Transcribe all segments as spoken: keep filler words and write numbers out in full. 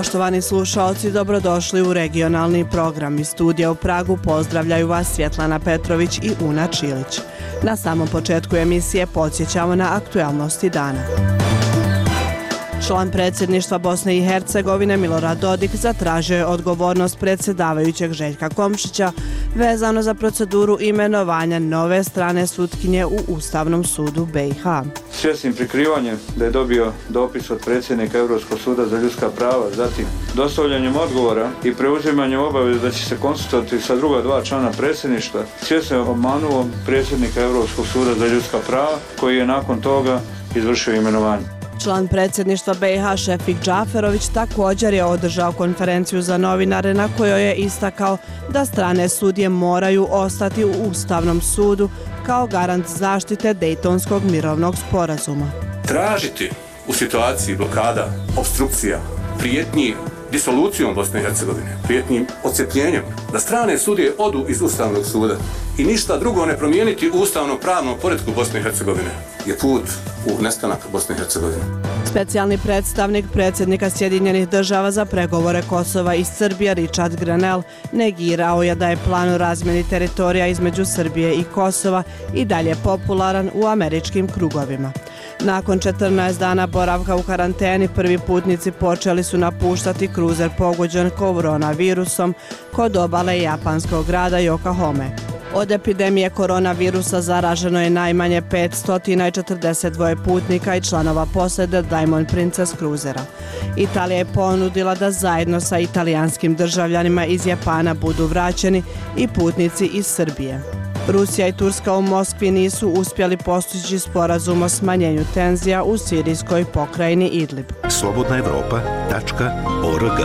Poštovani slušaoci, dobrodošli u regionalni program. Iz studija u Pragu pozdravljaju vas Svjetlana Petrović i Una Čilić. Na samom početku emisije podsjećamo na aktualnosti dana. Član predsjedništva Bosne i Hercegovine Milorad Dodik zatražio je odgovornost predsjedavajućeg Željka Komšića vezano za proceduru imenovanja nove strane sutkinje u Ustavnom sudu B i H. Svjesnim prikrivanjem da je dobio dopis od predsjednika Europskog suda za ljudska prava, zatim dostavljanjem odgovora i preuzimanjem obaveze da će se konsultovati sa druga dva člana predsjedništva, svjesno je obmanuo predsjednika Europskog suda za ljudska prava koji je nakon toga izvršio imenovanje. Član predsjedništva B i H Šefik Džaferović također je održao konferenciju za novinare na kojoj je istakao da strane sudije moraju ostati u Ustavnom sudu kao garant zaštite Dejtonskog mirovnog sporazuma. Tražiti u situaciji blokada, obstrukcija, prijetnji disolucijom Bosne i Hercegovine, prijetnjim odcepljenjem, da strane sudije odu iz Ustavnog suda i ništa drugo ne promijeniti u ustavnom pravnom poretku Bosne i Hercegovine je put u nestanak Bosne i Hercegovine. Specijalni predstavnik predsjednika Sjedinjenih država za pregovore Kosova i Srbije Richard Grenell negirao je da je plan o razmjeni teritorija između Srbije i Kosova i dalje popularan u američkim krugovima. Nakon četrnaest dana boravka u karanteni, prvi putnici počeli su napuštati kruzer pogođen koronavirusom kod obale japanskog grada Yokohame. Od epidemije koronavirusa zaraženo je najmanje petsto četrdeset dva putnika i članova posade Diamond Princess kruzera. Italija je ponudila da zajedno sa italijanskim državljanima iz Japana budu vraćeni i putnici iz Srbije. Rusija i Turska u Moskvi nisu uspjeli postići sporazum o smanjenju tenzija u sirijskoj pokrajini Idlib. slobodna evropa tačka org.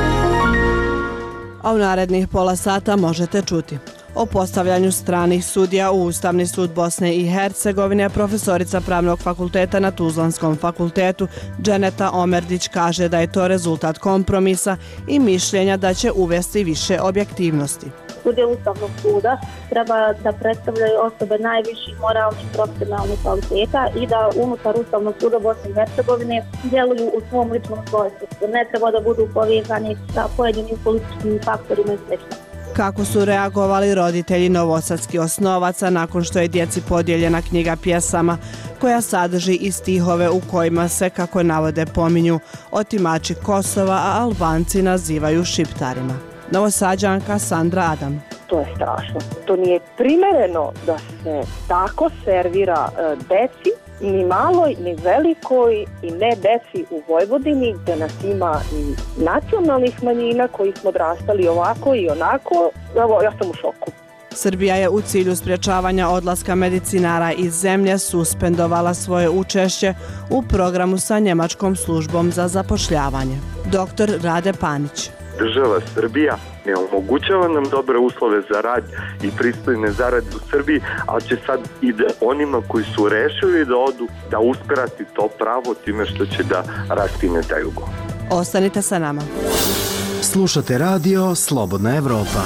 A u narednih pola sata možete čuti o postavljanju stranih sudija u Ustavni sud Bosne i Hercegovine. Profesorica Pravnog fakulteta na Tuzlanskom fakultetu Dženeta Omerdić kaže da je to rezultat kompromisa i mišljenja da će uvesti više objektivnosti. Sudije Ustavnog suda treba da predstavljaju osobe najviših moralnih i profesionalnih kvaliteta i da unutar Ustavnog suda Bosne i Hercegovine djeluju u svom ličnom svojstvu. Ne treba da budu povezani sa pojedinim političkim faktorima i sl. Kako su reagovali roditelji novosadskih osnovaca nakon što je djeci podijeljena knjiga pjesama koja sadrži i stihove u kojima se, kako navode, pominju otimači Kosova, a Albanci nazivaju Šiptarima. Novosađanka Sandra Adam. To je strašno. To nije primereno da se tako servira e, deci, ni maloj, ni velikoj i ne deci u Vojvodini, gdje nas ima i nacionalnih manjina koji smo odrastali ovako i onako. Evo, ja sam u šoku. Srbija je u cilju sprječavanja odlaska medicinara iz zemlje suspendovala svoje učešće u programu sa njemačkom službom za zapošljavanje. Doktor Rade Panić. Država Srbija ne omogućava nam dobre uslove za rad i pristojne zarade u Srbiji, ali će sad i da onima koji su rešili da odu da uskrati to pravo time što će da raskine taj ugovor. Ostanite sa nama. Slušate radio Slobodna Evropa.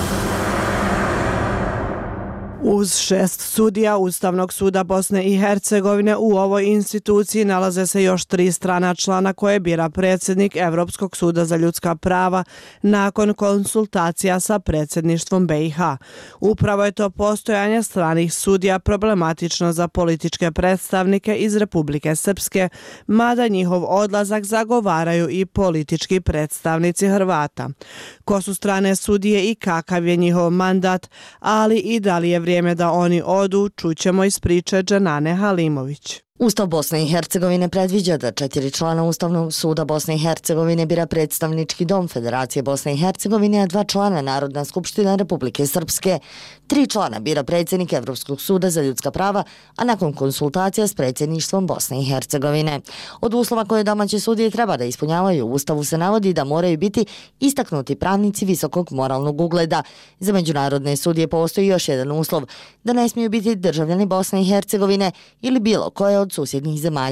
Uz šest sudija Ustavnog suda Bosne i Hercegovine u ovoj instituciji nalaze se još tri strana člana koje bira predsjednik Europskog suda za ljudska prava nakon konsultacija sa predsjedništvom B i H. Upravo je to postojanje stranih sudija problematično za političke predstavnike iz Republike Srpske, mada njihov odlazak zagovaraju i politički predstavnici Hrvata. Ko su strane sudije i kakav je njihov mandat, ali i da li je vrijeme da oni odu, čućemo iz priče Dženane Halimović. Ustav Bosne i Hercegovine predviđa da četiri člana Ustavnog suda Bosne i Hercegovine bira predstavnički dom Federacije Bosne i Hercegovine, a dva člana Narodna skupština Republike Srpske. Tri člana bira predsjednik Evropskog suda za ljudska prava, a nakon konsultacija s predsjedništvom Bosne i Hercegovine. Od uslova koje domaće sudije treba da ispunjavaju u Ustavu se navodi da moraju biti istaknuti pravnici visokog moralnog ugleda. Za međunarodne sudije postoji još jedan uslov, da ne smiju biti državljani Bosne i Hercegovine ili bilo koje od susjednih zemalja.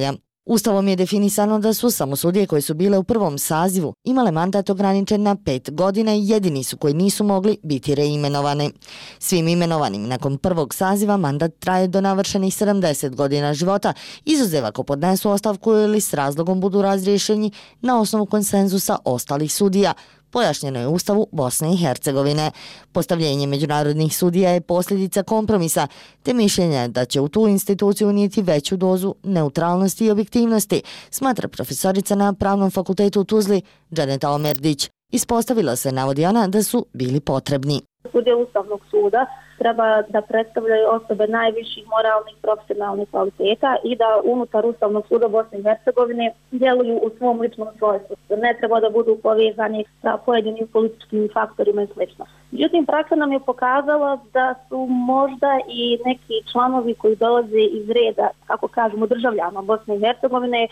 Ustavom je definisano da su samo sudije koje su bile u prvom sazivu imale mandat ograničen na pet godina i jedini su koji nisu mogli biti reimenovani. Svim imenovanim nakon prvog saziva mandat traje do navršenih sedamdeset godina života, izuzev ako podnesu ostavku ili s razlogom budu razriješeni na osnovu konsenzusa ostalih sudija, pojašnjeno je u Ustavu Bosne i Hercegovine. Postavljenje međunarodnih sudija je posljedica kompromisa, te mišljenja da će u tu instituciju unijeti veću dozu neutralnosti i objektivnosti, smatra profesorica na Pravnom fakultetu u Tuzli, Dženeta Omerdić. Ispostavila se, navodi ona, da su bili potrebni. Sudije Ustavnog suda treba da predstavljaju osobe najviših moralnih profesionalnih kvaliteta i da unutar Ustavnog suda Bosne i Hercegovine djeluju u svom ličnom svojstvu. Ne treba da budu povezani sa pojedinim političkim faktorima i sl. Međutim, praksa nam je pokazala da su možda i neki članovi koji dolaze iz reda, kako kažemo, državljana Bosne i Hercegovine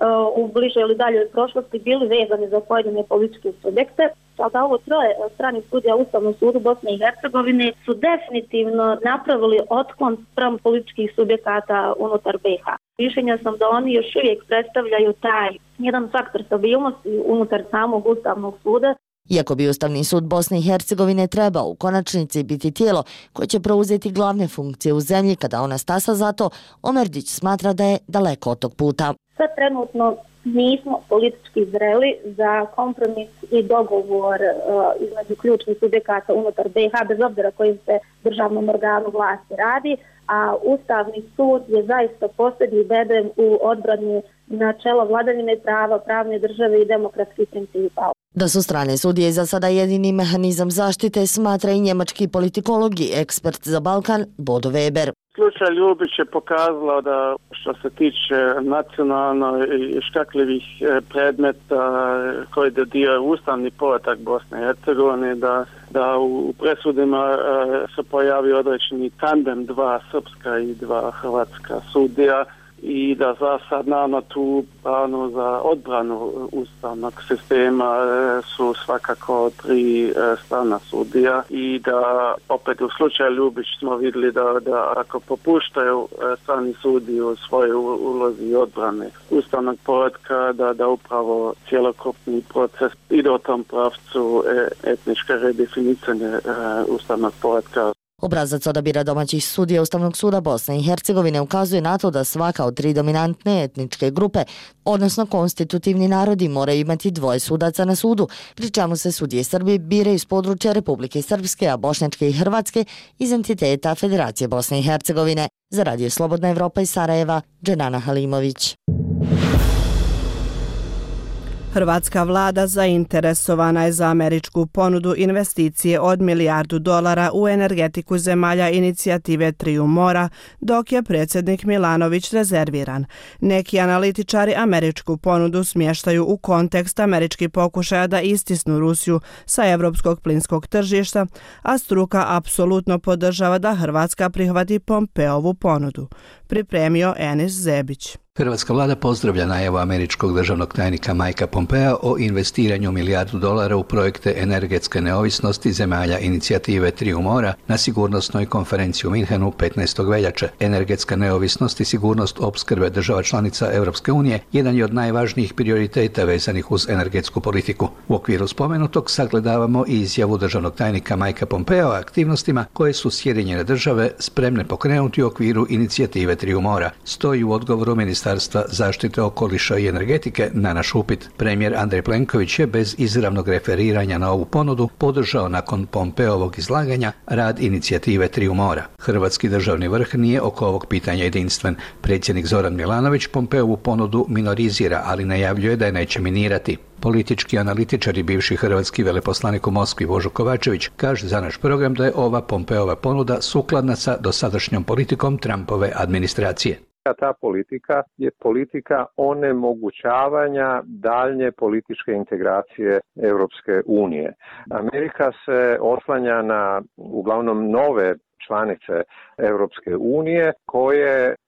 u bližoj ili daljoj prošlosti bili vezani za pojedine političke subjekte. Sada ovo troje stranih sudija Ustavnog sudu Bosne i Hercegovine su definitivno napravili otklon spram političkih subjekata unutar B iH. Mišljenja sam da oni još uvijek predstavljaju taj jedan faktor stabilnosti unutar samog Ustavnog suda. Iako bi Ustavni sud Bosne i Hercegovine trebao u konačnici biti tijelo koje će preuzeti glavne funkcije u zemlji kada ona stasa za to, Omerdić smatra da je daleko od tog puta. Sad trenutno nismo politički zreli za kompromis i dogovor uh, između ključnih subjekata unutar B iH, bez obzira kojim se državnom organu vlasti radi, a Ustavni sud je zaista posljednji bedem u odbrani načela vladavine prava, pravne države i demokratskih principa. Da su strane sudije za sada jedini mehanizam zaštite, smatra i njemački politikolog i ekspert za Balkan Bodo Weber. Slučaj Ljubić je pokazala da što se tiče nacionalno i škakljivih predmeta koji dodiraju ustavni poredak Bosne i Hercegovine, da, da u presudima se pojavi određeni tandem dva srpska i dva hrvatska sudija i da za sad naravno tu pravno za odbranu ustavnog sistema su svakako tri strana sudija i da opet u slučaju Ljubić smo vidjeli da, da ako popuštaju strani sudiji u svojoj ulozi odbrane ustavnog poretka, da, da upravo cjelokupni proces ide u tom pravcu etničke redefinicije ustavnog poretka. Obrazac odabira domaćih sudija Ustavnog suda Bosne i Hercegovine ukazuje na to da svaka od tri dominantne etničke grupe, odnosno konstitutivni narodi, moraju imati dvoje sudaca na sudu, pri čemu se sudije Srbi biraju iz područja Republike Srpske, a bošnjačke i hrvatske iz entiteta Federacije Bosne i Hercegovine. Za Radio Slobodna Evropa iz Sarajeva, Dženana Halimović. Hrvatska vlada zainteresovana je za američku ponudu investicije od milijardu dolara u energetiku zemalja inicijative Triju mora, dok je predsjednik Milanović rezerviran. Neki analitičari američku ponudu smještaju u kontekst američkih pokušaja da istisnu Rusiju sa evropskog plinskog tržišta, a struka apsolutno podržava da Hrvatska prihvati Pompeovu ponudu. Pripremio Enis Zebić. Hrvatska vlada pozdravlja najavu američkog državnog tajnika Mikea Pompea o investiranju milijardu dolara u projekte energetske neovisnosti zemalja inicijative Triju mora na sigurnosnoj konferenciji u Minhenu petnaestog veljače. Energetska neovisnost i sigurnost opskrbe država članica Europske unije jedan je od najvažnijih prioriteta vezanih uz energetsku politiku. U okviru spomenutog sagledavamo i izjavu državnog tajnika Mikea Pompea o aktivnostima koje su Sjedinjene države spremne pokrenuti u okviru inicijative Triju mora. Stoji u odgovoru ministarstva Ministarstva zaštite okoliša i energetike na naš upit. Premijer Andrej Plenković je bez izravnog referiranja na ovu ponudu podržao nakon Pompeovog izlaganja rad inicijative Triju mora. Hrvatski državni vrh nije oko ovog pitanja jedinstven. Predsjednik Zoran Milanović Pompeovu ponudu minorizira, ali najavljuje da je neće minirati. Politički analitičar i bivši hrvatski veleposlanik u Moskvi Božo Kovačević kaže za naš program da je ova Pompeova ponuda sukladna sa dosadašnjom politikom Trumpove administracije. Ta politika je politika onemogućavanja daljnje političke integracije Europske unije. Amerika se oslanja na uglavnom nove članice Europske unije koje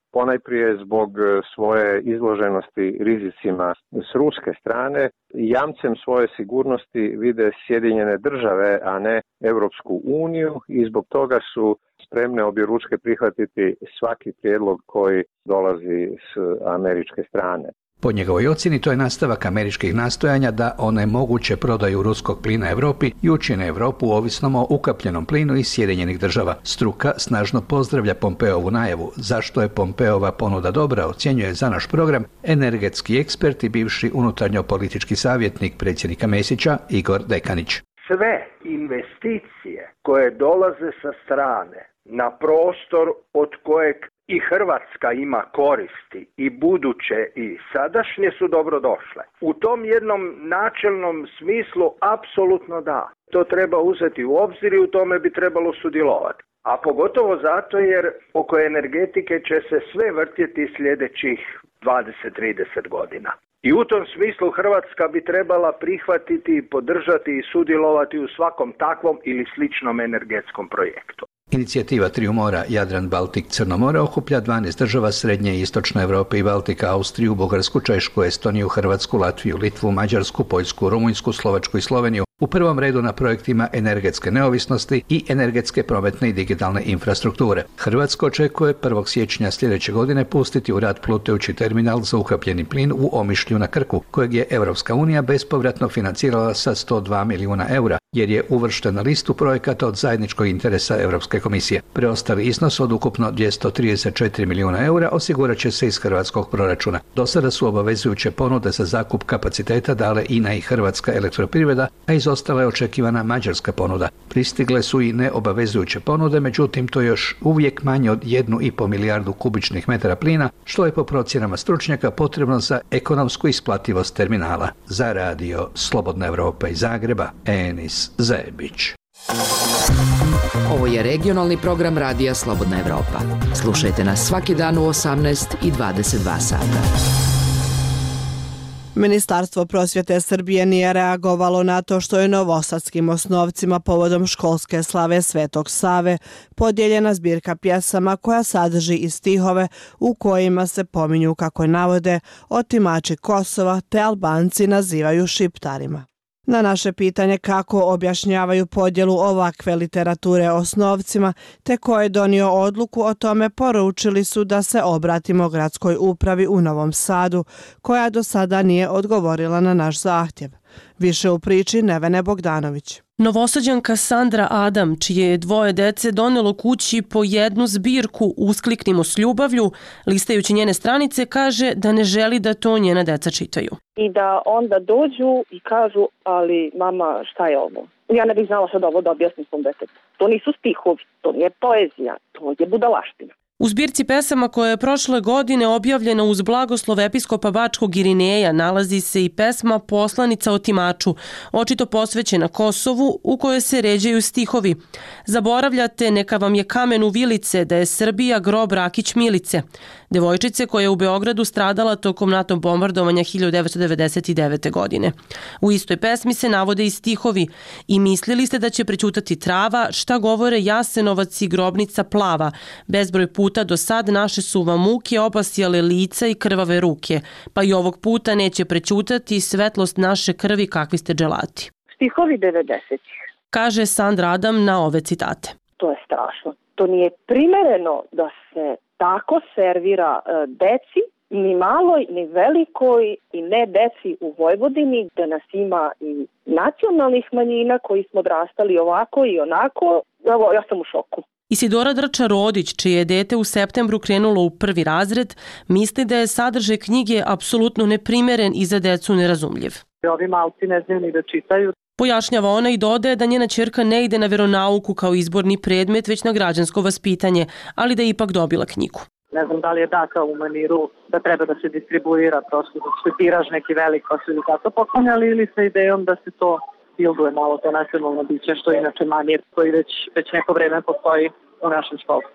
ponajprije zbog svoje izloženosti rizicima s ruske strane. Jamcem svoje sigurnosti vide Sjedinjene države, a ne Europsku uniju i zbog toga su spremne objeručke prihvatiti svaki prijedlog koji dolazi s američke strane. Po njegovoj ocjeni to je nastavak američkih nastojanja da onemoguće prodaju ruskog plina Europi i učine Europu ovisnom o ukapljenom plinu iz Sjedinjenih država. Struka snažno pozdravlja Pompeovu najavu. Zašto je Pompeova ponuda dobra, ocjenjuje za naš program energetski ekspert i bivši unutarnjo-politički savjetnik predsjednika Mesića Igor Dekanić. Sve investicije koje dolaze sa strane na prostor od kojeg i Hrvatska ima koristi i buduće i sadašnje su dobrodošle. U tom jednom načelnom smislu apsolutno da. To treba uzeti u obzir i u tome bi trebalo sudjelovati. A pogotovo zato jer oko energetike će se sve vrtjeti sljedećih dvadeset do trideset godina. I u tom smislu Hrvatska bi trebala prihvatiti, podržati i sudjelovati u svakom takvom ili sličnom energetskom projektu. Inicijativa Triju mora Jadran, Baltik, Crno more okuplja dvanaest država srednje i istočne Europe i Baltika, Austriju, Bugarsku, Češku, Estoniju, Hrvatsku, Latviju, Litvu, Mađarsku, Poljsku, Rumunjsku, Slovačku i Sloveniju. U prvom redu na projektima energetske neovisnosti i energetske prometne i digitalne infrastrukture. Hrvatska očekuje prvog siječnja sljedeće godine pustiti u rad plutajući terminal za ukapljeni plin u Omišlju na Krku, kojeg je Europska unija bespovratno financirala sa sto dva milijuna eura, jer je uvršten na listu projekata od zajedničkog interesa Europske komisije. Preostali iznos od ukupno dvjesto trideset četiri milijuna eura osigurat će se iz hrvatskog proračuna. Do sada su obavezujuće ponude za zakup kapaciteta dale I N A i Hrvatska elektroprivreda, a izostala je očekivana mađarska ponuda. Pristigle su i neobavezujuće ponude, međutim to je još uvijek manje od jednu i pol milijardu kubičnih metara plina, što je po procjenama stručnjaka potrebno za ekonomsku isplativost terminala. Za radio Slobodna Evropa iz Zagreba, Enis Zebić. Ovo je regionalni program radija Slobodna Evropa. Slušajte nas svaki dan u osamnaest i dvadeset dva sata. Ministarstvo prosvjete Srbije nije reagovalo na to što je novosadskim osnovcima povodom školske slave Svetog Save podijeljena zbirka pjesama koja sadrži i stihove u kojima se pominju, kako navode, otimači Kosova te Albanci nazivaju šiptarima. Na naše pitanje kako objašnjavaju podjelu ovakve literature osnovcima te ko je donio odluku o tome, poručili su da se obratimo gradskoj upravi u Novom Sadu, koja do sada nije odgovorila na naš zahtjev. Više u priči Nevene Bogdanović. Novosađanka Sandra Adam, čije je dvoje dece donelo kući po jednu zbirku Uskliknimo s ljubavlju, listajući njene stranice, kaže da ne želi da to njena deca čitaju. I da onda dođu i kažu, ali mama, šta je ovo? Ja ne bih znala sad ovo da objasnim svom detetu. To nisu stihovi, to nije poezija, to je budalaština. U zbirci pesama koja je prošle godine objavljena uz blagoslov episkopa Bačkog Irineja nalazi se i pesma Poslanica otimaču, očito posvećena Kosovu, u kojoj se ređaju stihovi. Zaboravljate, neka vam je kamen u vilice, da je Srbija grob Rakić Milice, devojčice koja je u Beogradu stradala tokom NATO bombardovanja hiljadu devetsto devedeset devete. godine. U istoj pesmi se navode i stihovi: i mislili ste da će prećutati trava, šta govore Jasenovac i grobnica plava, bezbroj puta do sad naše su vam muke obasjale lica i krvave ruke, pa i ovog puta neće prećutati svetlost naše krvi kakvi ste dželati. Stihovi devedesetih. Kaže Sandra Adam na ove citate. To je strašno. To nije primereno da se tako servira deci, ni maloj, ni velikoj i ne deci u Vojvodini, gde nas ima i nacionalnih manjina koji smo odrastali ovako i onako. Evo, ja sam u šoku. Isidora Drča-Rodić, čije je dete u septembru krenulo u prvi razred, misli da je sadržaj knjige apsolutno neprimeren i za decu nerazumljiv. Ovi malci ne znaju ni da čitaju. Pojašnjava ona i dodaje da njena ćerka ne ide na veronauku kao izborni predmet, već na građansko vaspitanje, ali da je ipak dobila knjigu. Ne znam da li je data u maniru da treba da se distribuira, prosto da se tiraž neki velik pa su ili zato poklonjali, ili sa idejom da se to bilduje malo to nacionalno biće, što je inače manir koji već, već neko vreme postoji u našem školstvu.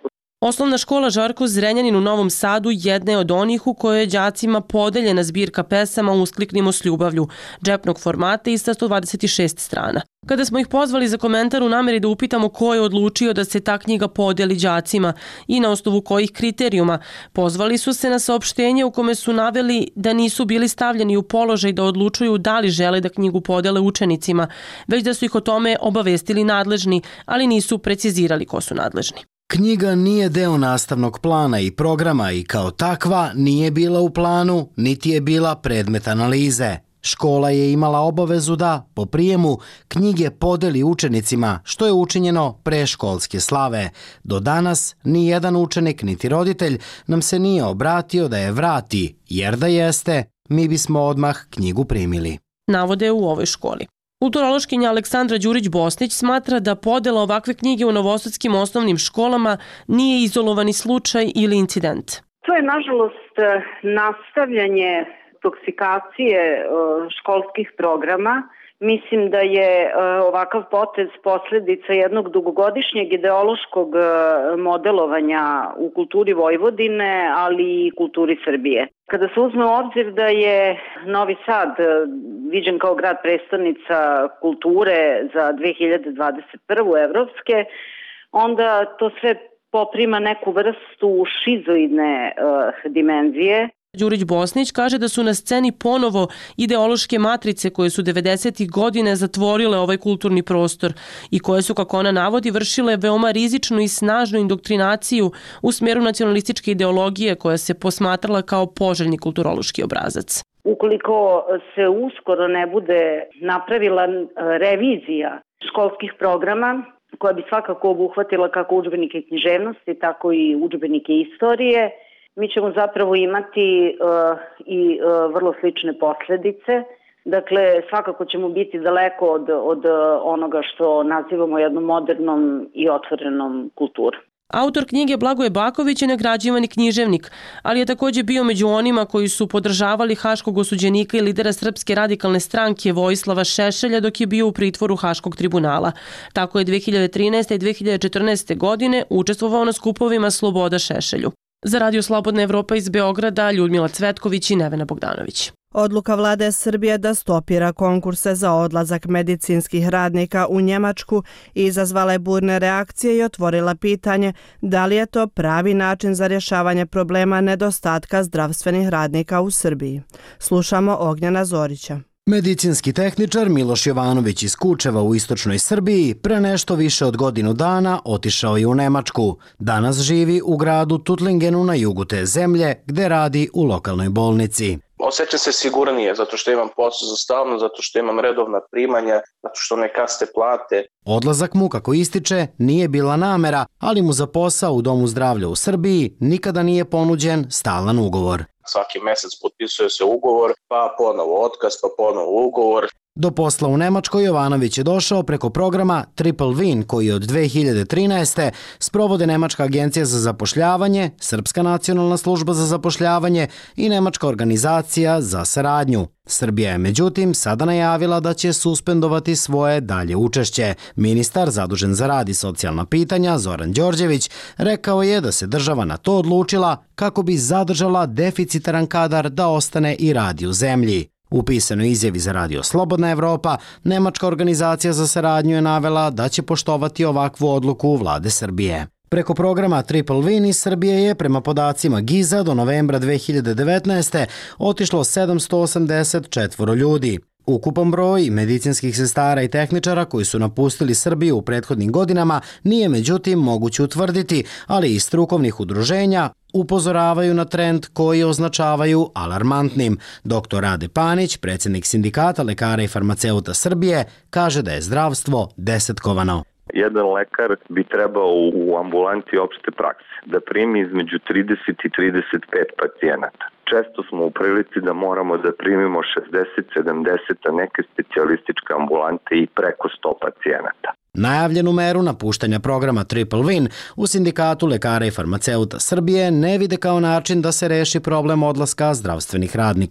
Osnovna škola Žarko Zrenjanin u Novom Sadu jedna je od onih u kojoj je đacima podeljena zbirka pesama Uskliknimo s ljubavlju, džepnog formata i sa sto dvadeset šest strana. Kada smo ih pozvali za komentar u nameri da upitamo ko je odlučio da se ta knjiga podeli đacima i na osnovu kojih kriterijuma, pozvali su se na saopštenje u kome su naveli da nisu bili stavljeni u položaj da odlučuju da li žele da knjigu podele učenicima, već da su ih o tome obavestili nadležni, ali nisu precizirali ko su nadležni. Knjiga nije deo nastavnog plana i programa i kao takva nije bila u planu, niti je bila predmet analize. Škola je imala obavezu da, po prijemu, knjige podeli učenicima, što je učinjeno pre školske slave. Do danas ni jedan učenik niti roditelj nam se nije obratio da je vrati, jer da jeste, mi bismo odmah knjigu primili. Navode u ovoj školi. Kulturološkinja Aleksandra Đurić-Bosnić smatra da podela ovakve knjige u novosadskim osnovnim školama nije izolovani slučaj ili incident. To je, nažalost, nastavljanje toksikacije školskih programa. Mislim da je ovakav potez posledica jednog dugogodišnjeg ideološkog modelovanja u kulturi Vojvodine, ali i kulturi Srbije. Kada se uzme u obzir da je Novi Sad viđen kao grad prestolnica kulture za dve hiljade dvadeset prvu evropske, onda to sve poprima neku vrstu šizoidne uh, dimenzije. Đurić-Bosnić kaže da su na sceni ponovo ideološke matrice koje su devedesetih godine zatvorile ovaj kulturni prostor i koje su, kako ona navodi, vršile veoma rizičnu i snažnu indoktrinaciju u smeru nacionalističke ideologije koja se posmatrala kao poželjni kulturološki obrazac. Ukoliko se uskoro ne bude napravila revizija školskih programa, koja bi svakako obuhvatila kako udžbenike književnosti, tako i udžbenike istorije, mi ćemo zapravo imati uh, i uh, vrlo slične posledice. Dakle, svakako ćemo biti daleko od, od onoga što nazivamo jednom modernom i otvorenom kulturom. Autor knjige Blagoje Baković je nagrađivani književnik, ali je također bio među onima koji su podržavali haškog osuđenika i lidera Srpske radikalne stranke Vojislava Šešelja dok je bio u pritvoru Haškog tribunala. Tako je dve hiljade trinaeste. i dve hiljade četrnaeste. godine učestvovao na skupovima Sloboda Šešelju. Za Radio Slobodna Evropa iz Beograda, Ljudmila Cvetković i Nevena Bogdanović. Odluka vlade Srbije da stopira konkurse za odlazak medicinskih radnika u Njemačku izazvala je burne reakcije i otvorila pitanje da li je to pravi način za rješavanje problema nedostatka zdravstvenih radnika u Srbiji. Slušamo Ognjena Zorića. Medicinski tehničar Miloš Jovanović iz Kučeva u istočnoj Srbiji pre nešto više od godinu dana otišao je u Nemačku. Danas živi u gradu Tuttlingenu na jugu te zemlje gde radi u lokalnoj bolnici. Osjećam se sigurnije zato što imam posao za stalno, zato što imam redovna primanja, zato što ne kaste plate. Odlazak mu, kako ističe, nije bila namera, ali mu za posao u Domu zdravlja u Srbiji nikada nije ponuđen stalan ugovor. Svaki mesec potpisuje se ugovor, pa ponovo otkaz, pa ponovo ugovor. Do posla u Nemačkoj Jovanović je došao preko programa Triple Win koji od dve hiljade trinaeste. sprovode Nemačka agencija za zapošljavanje, Srpska nacionalna služba za zapošljavanje i Nemačka organizacija za saradnju. Srbija je međutim sada najavila da će suspendovati svoje dalje učešće. Ministar zadužen za rad i socijalna pitanja Zoran Đorđević rekao je da se država na to odlučila kako bi zadržala deficitaran kadar da ostane i radi u zemlji. U pisanoj izjavi za Radio Slobodna Evropa, Nemačka organizacija za saradnju je navela da će poštovati ovakvu odluku vlade Srbije. Preko programa Triple Win iz Srbije je, prema podacima Giza, do novembra dve hiljade devetnaeste. otišlo sedamsto osamdeset četvoro ljudi. Ukupan broj medicinskih sestara i tehničara koji su napustili Srbiju u prethodnim godinama nije međutim moguće utvrditi, ali iz strukovnih udruženja upozoravaju na trend koji označavaju alarmantnim. Doktor Rade Panić, predsjednik Sindikata lekara i farmaceuta Srbije, kaže da je zdravstvo desetkovano. Jedan lekar bi trebao u ambulanti opšte prakse da primi između trideset i trideset pet pacijenata. Često smo u prilici da moramo da primimo šezdeset sedamdeset, a neke specijalističke ambulante i preko sto pacijenata. Najavljenu meru napuštanja programa Triple Win u Sindikatu lekara i farmaceuta Srbije ne vide kao način da se reši problem odlaska zdravstvenih radnika.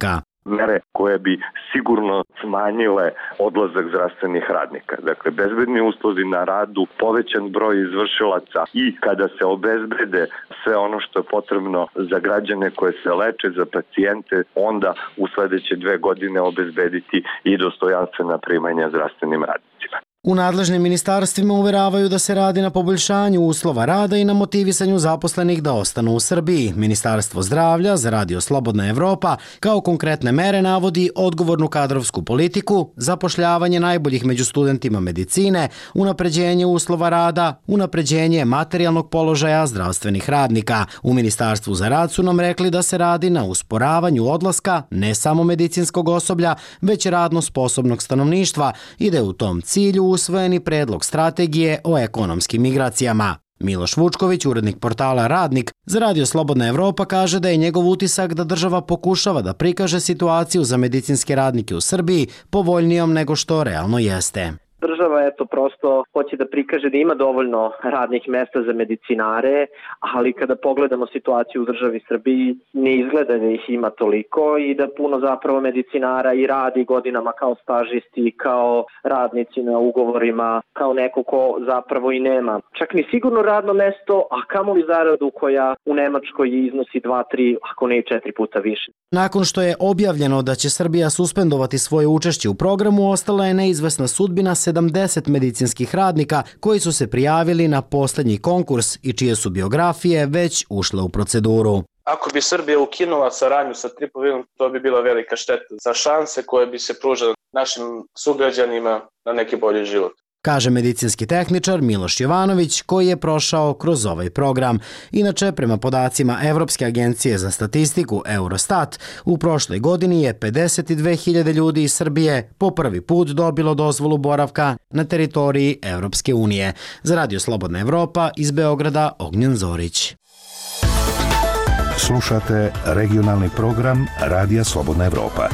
mere koje bi sigurno smanjile odlazak zdravstvenih radnika. Dakle, bezbedni uslovi na radu, povećan broj izvršilaca i kada se obezbede sve ono što je potrebno za građane koje se leče, za pacijente, onda u sledeće dve godine obezbediti i dostojanstvena primanja zdravstvenim radnicima. U nadležnim ministarstvima uveravaju da se radi na poboljšanju uslova rada i na motivisanju zaposlenih da ostanu u Srbiji. Ministarstvo zdravlja za Radio Slobodna Evropa kao konkretne mere navodi odgovornu kadrovsku politiku, zapošljavanje najboljih među studentima medicine, unapređenje uslova rada, unapređenje materijalnog položaja zdravstvenih radnika. U Ministarstvu za rad su nam rekli da se radi na usporavanju odlaska ne samo medicinskog osoblja, već radno sposobnog stanovništva i da je u tom cilju usvojeni predlog strategije o ekonomskim migracijama. Miloš Vučković, urednik portala Radnik za Radio Slobodna Evropa, kaže da je njegov utisak da država pokušava da prikaže situaciju za medicinske radnike u Srbiji povoljnijom nego što realno jeste. Država eto prosto hoće da prikaže da ima dovoljno radnih mesta za medicinare, ali kada pogledamo situaciju u državi Srbiji ne izgleda da ih ima toliko i da puno zapravo medicinara i radi godinama kao stažisti, kao radnici na ugovorima, kao neko ko zapravo i nema čak ni sigurno radno mesto, a kamoli zaradu koja u Nemačkoj iznosi dva, tri, ako ne i četiri puta više. Nakon što je objavljeno da će Srbija suspendovati svoje učešće u programu, ostala je neizvesna sudbina sedamdeset medicinskih radnika koji su se prijavili na poslednji konkurs i čije su biografije već ušle u proceduru. Ako bi Srbija ukinula saradnju sa Triple V, to bi bila velika šteta za šanse koje bi se pružale našim sugrađanima na neki bolji život, kaže medicinski tehničar Miloš Jovanović koji je prošao kroz ovaj program. Inače, prema podacima Evropske agencije za statistiku Eurostat, u prošloj godini je pedeset dve hiljade ljudi iz Srbije po prvi put dobilo dozvolu boravka na teritoriji Evropske unije. Za Radio Slobodna Evropa iz Beograda Ognjen Zorić. Slušate regionalni program Radija Slobodna Evropa.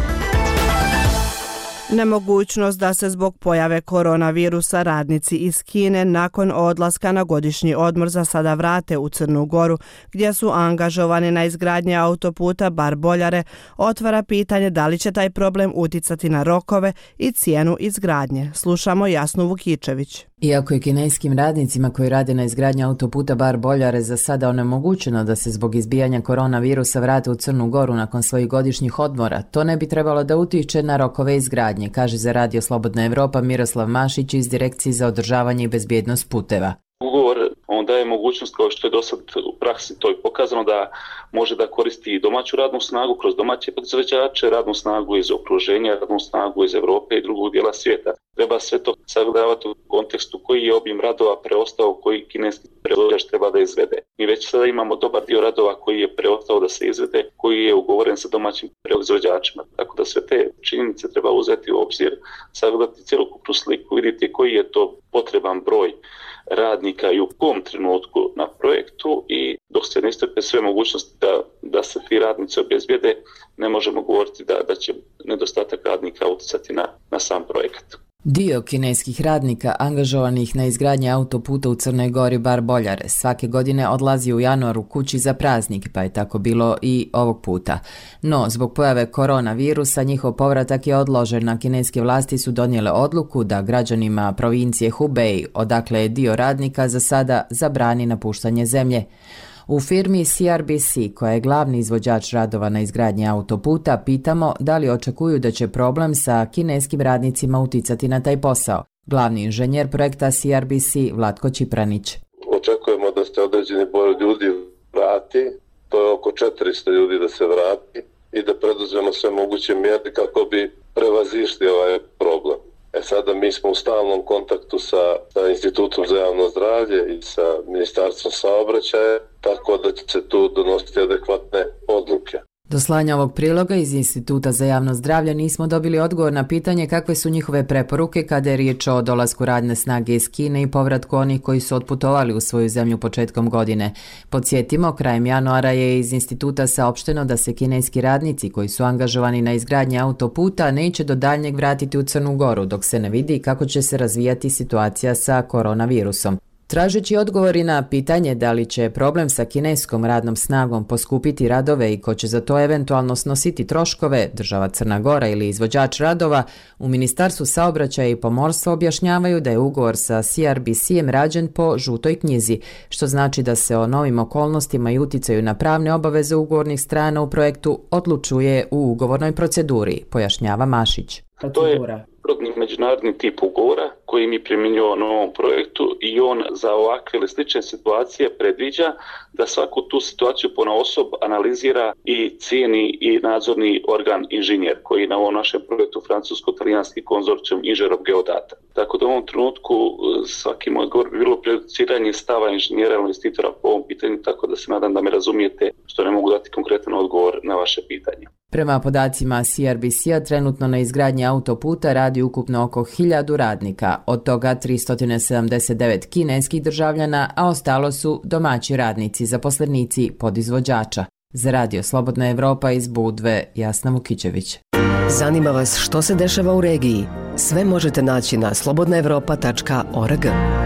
Nemogućnost da se zbog pojave koronavirusa radnici iz Kine nakon odlaska na godišnji odmor za sada vrate u Crnu Goru, gdje su angažovani na izgradnji autoputa Bar-Boljare, otvara pitanje da li će taj problem uticati na rokove i cijenu izgradnje. Slušamo Jasnu Vukičević. Iako je kineskim radnicima koji rade na izgradnji autoputa Bar-Boljare za sada onemogućeno da se zbog izbijanja koronavirusa vrate u Crnu Goru nakon svojih godišnjih odmora, to ne bi trebalo da utiče na rokove izgradnje, kaže za Radio Slobodna Evropa Miroslav Mašić iz Direkcije za održavanje i bezbjednost puteva. Ugovor on daje mogućnost, kao što je do sad u praksi to je pokazano, da može da koristi domaću radnu snagu kroz domaće proizvođače, radnu snagu iz okruženja, radnu snagu iz Evrope i drugog dijela svijeta. Treba sve to sagledavati u kontekstu koji je obim radova preostao, koji kineski proizvođač treba da izvede. Mi već sada imamo dobar dio radova koji je preostao da se izvede, koji je ugovoren sa domaćim proizvođačima. Tako da sve te činjenice treba uzeti u obzir, sagledati cjelokupnu sliku, vidjeti koji je to potreban broj radnika i u kom trenutku na projektu, i dok se ne iscrpe sve mogućnosti da, da se ti radnici obezbijede, ne možemo govoriti da, da će nedostatak radnika utjecati na, na sam projekat. Dio kineskih radnika angažovanih na izgradnji autoputa u Crnoj Gori Bar-Boljare svake godine odlazi u januaru kući za praznik, pa je tako bilo i ovog puta. No, zbog pojave koronavirusa njihov povratak je odložen, a kineske vlasti su donijele odluku da građanima provincije Hubei, odakle je dio radnika, za sada zabrani napuštanje zemlje. U firmi C R B C, koja je glavni izvođač radova na izgradnji autoputa, pitamo da li očekuju da će problem sa kineskim radnicima uticati na taj posao. Glavni inženjer projekta C R B C, Vlatko Čipranić. Očekujemo da se određeni broj ljudi vrati, to je oko četiristo ljudi da se vrati i da preduzmemo sve moguće mjere kako bi prevazišli ovaj problem. E sada mi smo u stalnom kontaktu sa, sa Institutom za javno zdravlje i sa Ministarstvom saobraćaja, tako da će se tu donositi adekvatne odluke. Do slanja ovog priloga iz Instituta za javno zdravlje nismo dobili odgovor na pitanje kakve su njihove preporuke kada je riječ o dolasku radne snage iz Kine i povratku onih koji su otputovali u svoju zemlju početkom godine. Podsjetimo, krajem januara je iz instituta saopšteno da se kineski radnici koji su angažovani na izgradnji autoputa neće do daljnjeg vratiti u Crnu Goru, dok se ne vidi kako će se razvijati situacija sa koronavirusom. Tražeći odgovori na pitanje da li će problem sa kineskom radnom snagom poskupiti radove i ko će za to eventualno snositi troškove, država Crna Gora ili izvođač radova, u Ministarstvu saobraćaja i pomorstva objašnjavaju da je ugovor sa C R B C-em rađen po žutoj knjizi, što znači da se o novim okolnostima i uticaju na pravne obaveze ugovornih strana u projektu odlučuje u ugovornoj proceduri, pojašnjava Mašić. To je rodni međunarodni tip ugovora koji mi primjenjujemo na ovom projektu i on za ovakve ili slične situacije predviđa da svaku tu situaciju ponaosob analizira i cijeni i nadzorni organ inženjer koji na ovom našem projektu francusko-talijanski konzorcijum inženjerov geodata. Tako da u ovom trenutku svaki moj odgovor bi bilo prejudiciranje stava inženjera ili investitora po ovom pitanju, tako da se nadam da me razumijete što ne mogu dati konkretan odgovor na vaše pitanje. Prema podacima C R B C-a trenutno na izgradnji autoputa radi ukupno oko hiljadu radnika, od toga tristo sedamdeset devet kineskih državljana, a ostalo su domaći radnici, zaposlenici podizvođača. Za Radio Slobodna Evropa iz Budve, Jasna Vukićević. Zanima vas što se dešava u regiji? Sve možete naći na slobodna evropa tačka org.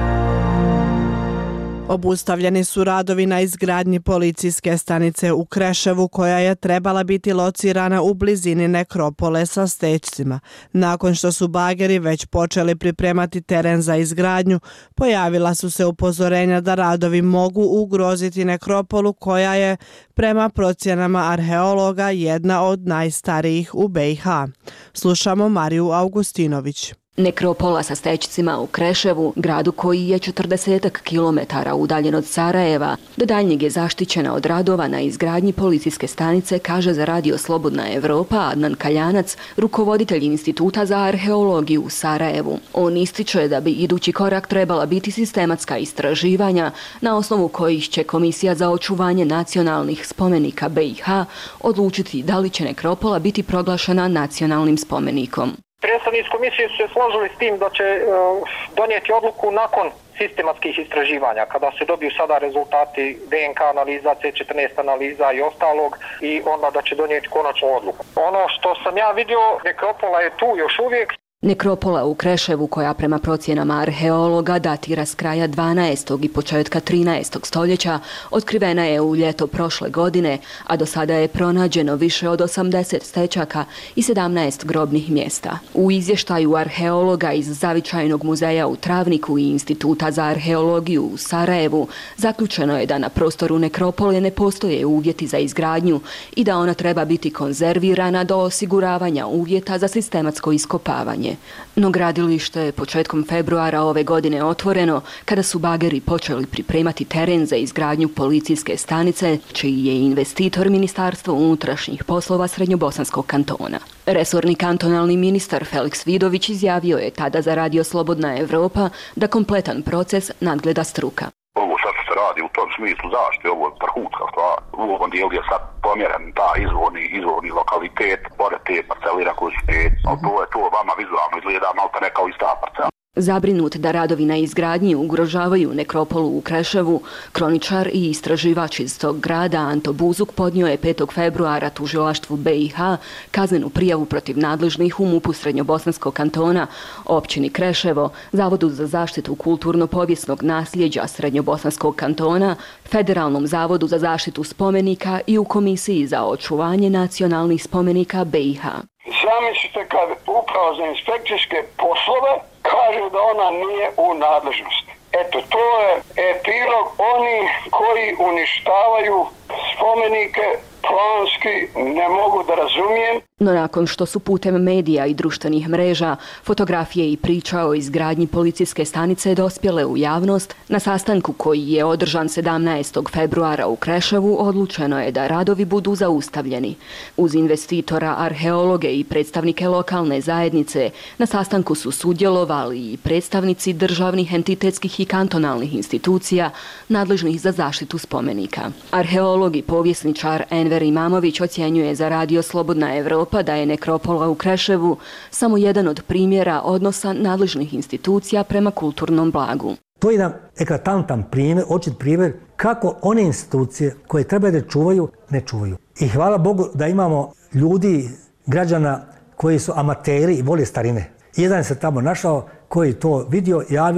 Obustavljeni su radovi na izgradnji policijske stanice u Kreševu koja je trebala biti locirana u blizini nekropole sa stećcima. Nakon što su bageri već počeli pripremati teren za izgradnju, pojavila su se upozorenja da radovi mogu ugroziti nekropolu koja je, prema procjenama arheologa, jedna od najstarijih u B i H. Slušamo Mariju Augustinović. Nekropola sa stećcima u Kreševu, gradu koji je četrdesetak kilometara udaljen od Sarajeva, do daljnjeg je zaštićena od radova na izgradnji policijske stanice, kaže za Radio Slobodna Evropa Adnan Kaljanac, rukovoditelj Instituta za arheologiju u Sarajevu. On ističe da bi idući korak trebala biti sistematska istraživanja na osnovu kojih će Komisija za očuvanje nacionalnih spomenika B i H odlučiti da li će nekropola biti proglašena nacionalnim spomenikom. Predstavnici komisije su se složili s tim da će uh, donijeti odluku nakon sistematskih istraživanja, kada se dobiju sada rezultati D N K analiza, C četrnaest analiza i ostalog, i onda da će donijeti konačnu odluku. Ono što sam ja vidio, nekropola je tu još uvijek. Nekropola u Kreševu, koja prema procjenama arheologa datira s kraja dvanaestog i početka trinaestog stoljeća, otkrivena je u ljeto prošle godine, a do sada je pronađeno više od osamdeset stećaka i sedamnaest grobnih mjesta. U izvještaju arheologa iz Zavičajnog muzeja u Travniku i Instituta za arheologiju u Sarajevu zaključeno je da na prostoru nekropole ne postoje uvjeti za izgradnju i da ona treba biti konzervirana do osiguravanja uvjeta za sistematsko iskopavanje. No gradilište je početkom februara ove godine otvoreno kada su bageri počeli pripremati teren za izgradnju policijske stanice, čiji je investitor Ministarstvo unutrašnjih poslova Srednjobosanskog kantona. Resorni kantonalni ministar Feliks Vidović izjavio je tada za Radio Slobodna Evropa da kompletan proces nadgleda struka. Ovo sad se radi u tom smislu zaštite, ovo je vrhunska stvar. U ovom dijelu je sad pomjeren ta izvorni, izvorni lokalitet, pored te parcelira koji su te, to je to vama vizualno izgleda malo pa neka ista parcela. Zabrinut da radovi na izgradnji ugrožavaju nekropolu u Kreševu, kroničar i istraživač iz tog grada Anto Buzuk podnio je petog februara tužilaštvu B i H kaznenu prijavu protiv nadležnih u MUP-u Srednjobosanskog kantona, općini Kreševo, Zavodu za zaštitu kulturno-povijesnog nasljeđa Srednjobosanskog kantona, Federalnom zavodu za zaštitu spomenika i u Komisiji za očuvanje nacionalnih spomenika B i H. Zamislite kad uprava za inspekcijske poslove kaže da ona nije u nadležnosti. Eto, to je epilog oni koji uništavaju spomenike, planski, ne mogu da razumijem. No nakon što su putem medija i društvenih mreža fotografije i priča o izgradnji policijske stanice dospjele u javnost, na sastanku koji je održan sedamnaestog februara u Kreševu odlučeno je da radovi budu zaustavljeni. Uz investitora, arheologe i predstavnike lokalne zajednice na sastanku su sudjelovali i predstavnici državnih, entitetskih i kantonalnih institucija nadležnih za zaštitu spomenika. Arheolog i povjesničar Enver Imamović ocjenjuje za Radio Slobodna Evropa da je nekropola u Kreševu samo jedan od primjera odnosa nadležnih institucija prema kulturnom blagu. To je jedan eklatantan primjer, očit primjer kako one institucije koje treba da čuvaju, ne čuvaju. I hvala Bogu da imamo ljudi, građana koji su amateri i vole starine. Jedan se tamo našao koji to vidio, javio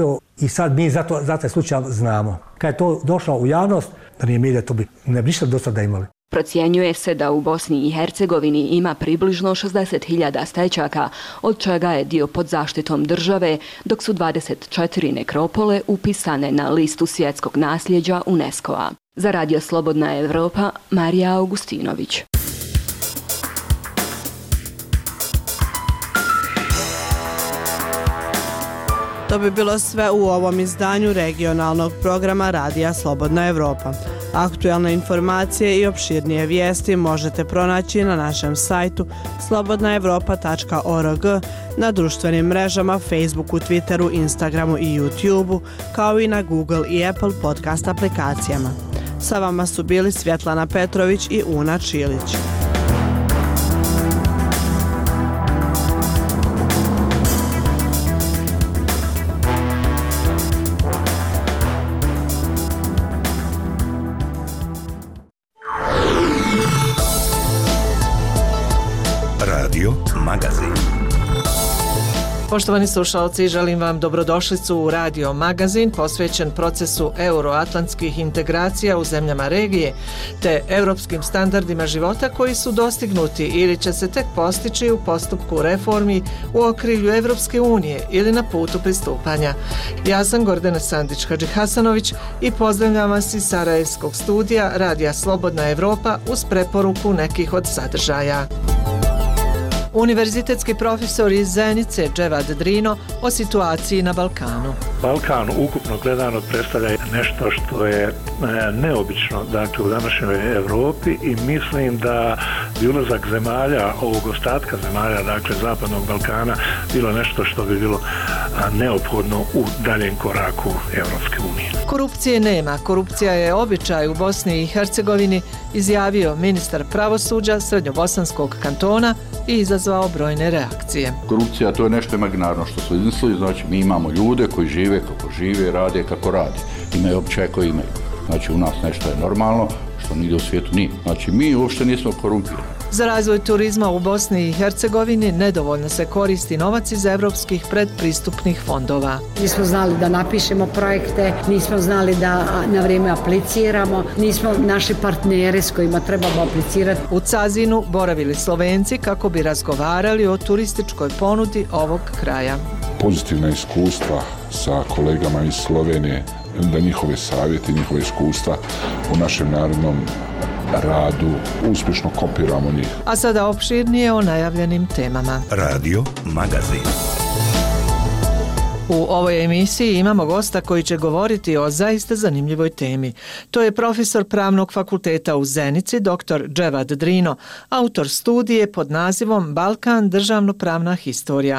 i sad mi za, to, za taj slučaj znamo. Kad je to došlo u javnost, da nije medija, to bi ne bi ništa do sada imali. Procjenjuje se da u Bosni i Hercegovini ima približno šezdeset hiljada stečaka, od čega je dio pod zaštitom države, dok su dvadeset četiri nekropole upisane na listu svjetskog nasljeđa UNESCO-a. Za Radio Slobodna Evropa, Marija Augustinović. To bi bilo sve u ovom izdanju regionalnog programa Radija Slobodna Evropa. Aktualne informacije i opširnije vijesti možete pronaći na našem sajtu slobodna evropa tačka org, na društvenim mrežama Facebooku, Twitteru, Instagramu i YouTubeu, kao i na Google i Apple podcast aplikacijama. Sa vama su bili Svjetlana Petrović i Una Čilić. Poštovani slušalci, želim vam dobrodošlicu u Radio Magazin posvećen procesu euroatlantskih integracija u zemljama regije te europskim standardima života koji su dostignuti ili će se tek postići u postupku reformi u okrilju Evropske unije ili na putu pristupanja. Ja sam Gordana Sandić-Hadžihasanović i pozdravljam vas iz Sarajevskog studija Radija Slobodna Evropa uz preporuku nekih od sadržaja. Univerzitetski profesor iz Zenice Dževad Drino o situaciji na Balkanu. Balkan ukupno gledano predstavlja nešto što je neobično, dakle, u današnjoj Evropi i mislim da bi ulazak zemalja, ovog ostatka zemalja, dakle Zapadnog Balkana, bilo nešto što bi bilo neophodno u daljem koraku Evropske unije. Korupcije nema. Korupcija je običaj u Bosni i Hercegovini, izjavio ministar pravosuđa Srednjobosanskog kantona i izazvao brojne reakcije. Korupcija to je nešto imaginarno što se izmislili, znači mi imamo ljude koji žive kako žive, rade kako rade. Imaju običaje koji imaju. Znači u nas nešto je normalno, što nigdje u svijetu nije. Znači mi uopšte nismo korumpirani. Za razvoj turizma u Bosni i Hercegovini nedovoljno se koristi novac iz evropskih predpristupnih fondova. Nismo znali da napišemo projekte, nismo znali da na vrijeme apliciramo, nismo našli partnere s kojima trebamo aplicirati. U Cazinu boravili Slovenci kako bi razgovarali o turističkoj ponudi ovog kraja. Pozitivna iskustva sa kolegama iz Slovenije, da njihove savjeti, njihove iskustva u našem narodnom radu uspješno kopiramo njih. A sada opširnije o najavljenim temama. Radio Magazin. U ovoj emisiji imamo gosta koji će govoriti o zaista zanimljivoj temi. To je profesor Pravnog fakulteta u Zenici, doktor Dževad Drino, autor studije pod nazivom Balkan, državno-pravna historija.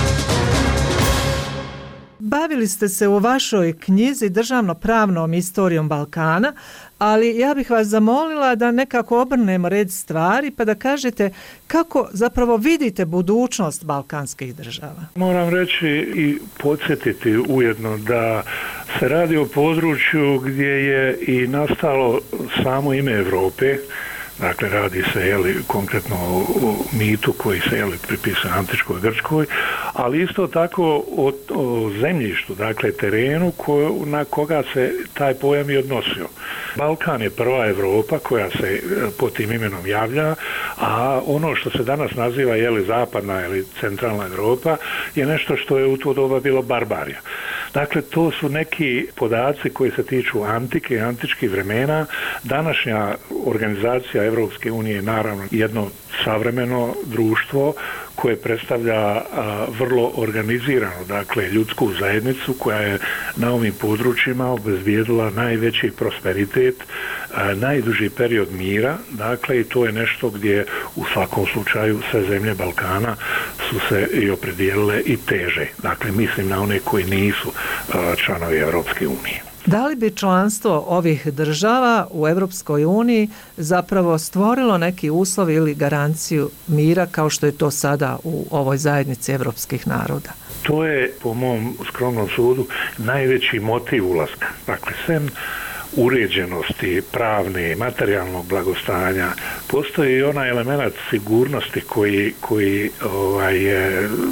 Bavili ste se u vašoj knjizi državno-pravnom istorijom Balkana, ali ja bih vas zamolila da nekako obrnemo red stvari pa da kažete kako zapravo vidite budućnost balkanskih država. Moram reći i podsjetiti ujedno da se radi o području gdje je i nastalo samo ime Evrope. Dakle, radi se jeli, konkretno o, o mitu koji se jeli, pripisuje antičkoj Grčkoj, ali isto tako o, o zemljištu, dakle terenu ko, na koga se taj pojam i odnosio. Balkan je prva Evropa koja se pod tim imenom javlja, a ono što se danas naziva jeli, zapadna ili centralna Evropa je nešto što je u to doba bilo barbarija. Dakle, to su neki podaci koji se tiču antike i antičkih vremena. Današnja organizacija Evropske unije je naravno jedno savremeno društvo koje predstavlja a, vrlo organizirano, dakle, ljudsku zajednicu koja je na ovim područjima obezbijedila najveći prosperitet, a, najduži period mira, dakle, i to je nešto gdje u svakom slučaju sve zemlje Balkana su se i opredijelile i teže. Dakle, mislim na one koji nisu a, članovi Evropske unije. Da li bi članstvo ovih država u Evropskoj uniji zapravo stvorilo neki uslov ili garanciju mira kao što je to sada u ovoj zajednici evropskih naroda? To je, po mom skromnom sudu, najveći motiv ulaska. Dakle, sem uređenosti, pravne, materijalnog blagostanja, postoji i onaj element sigurnosti koji, koji ovaj,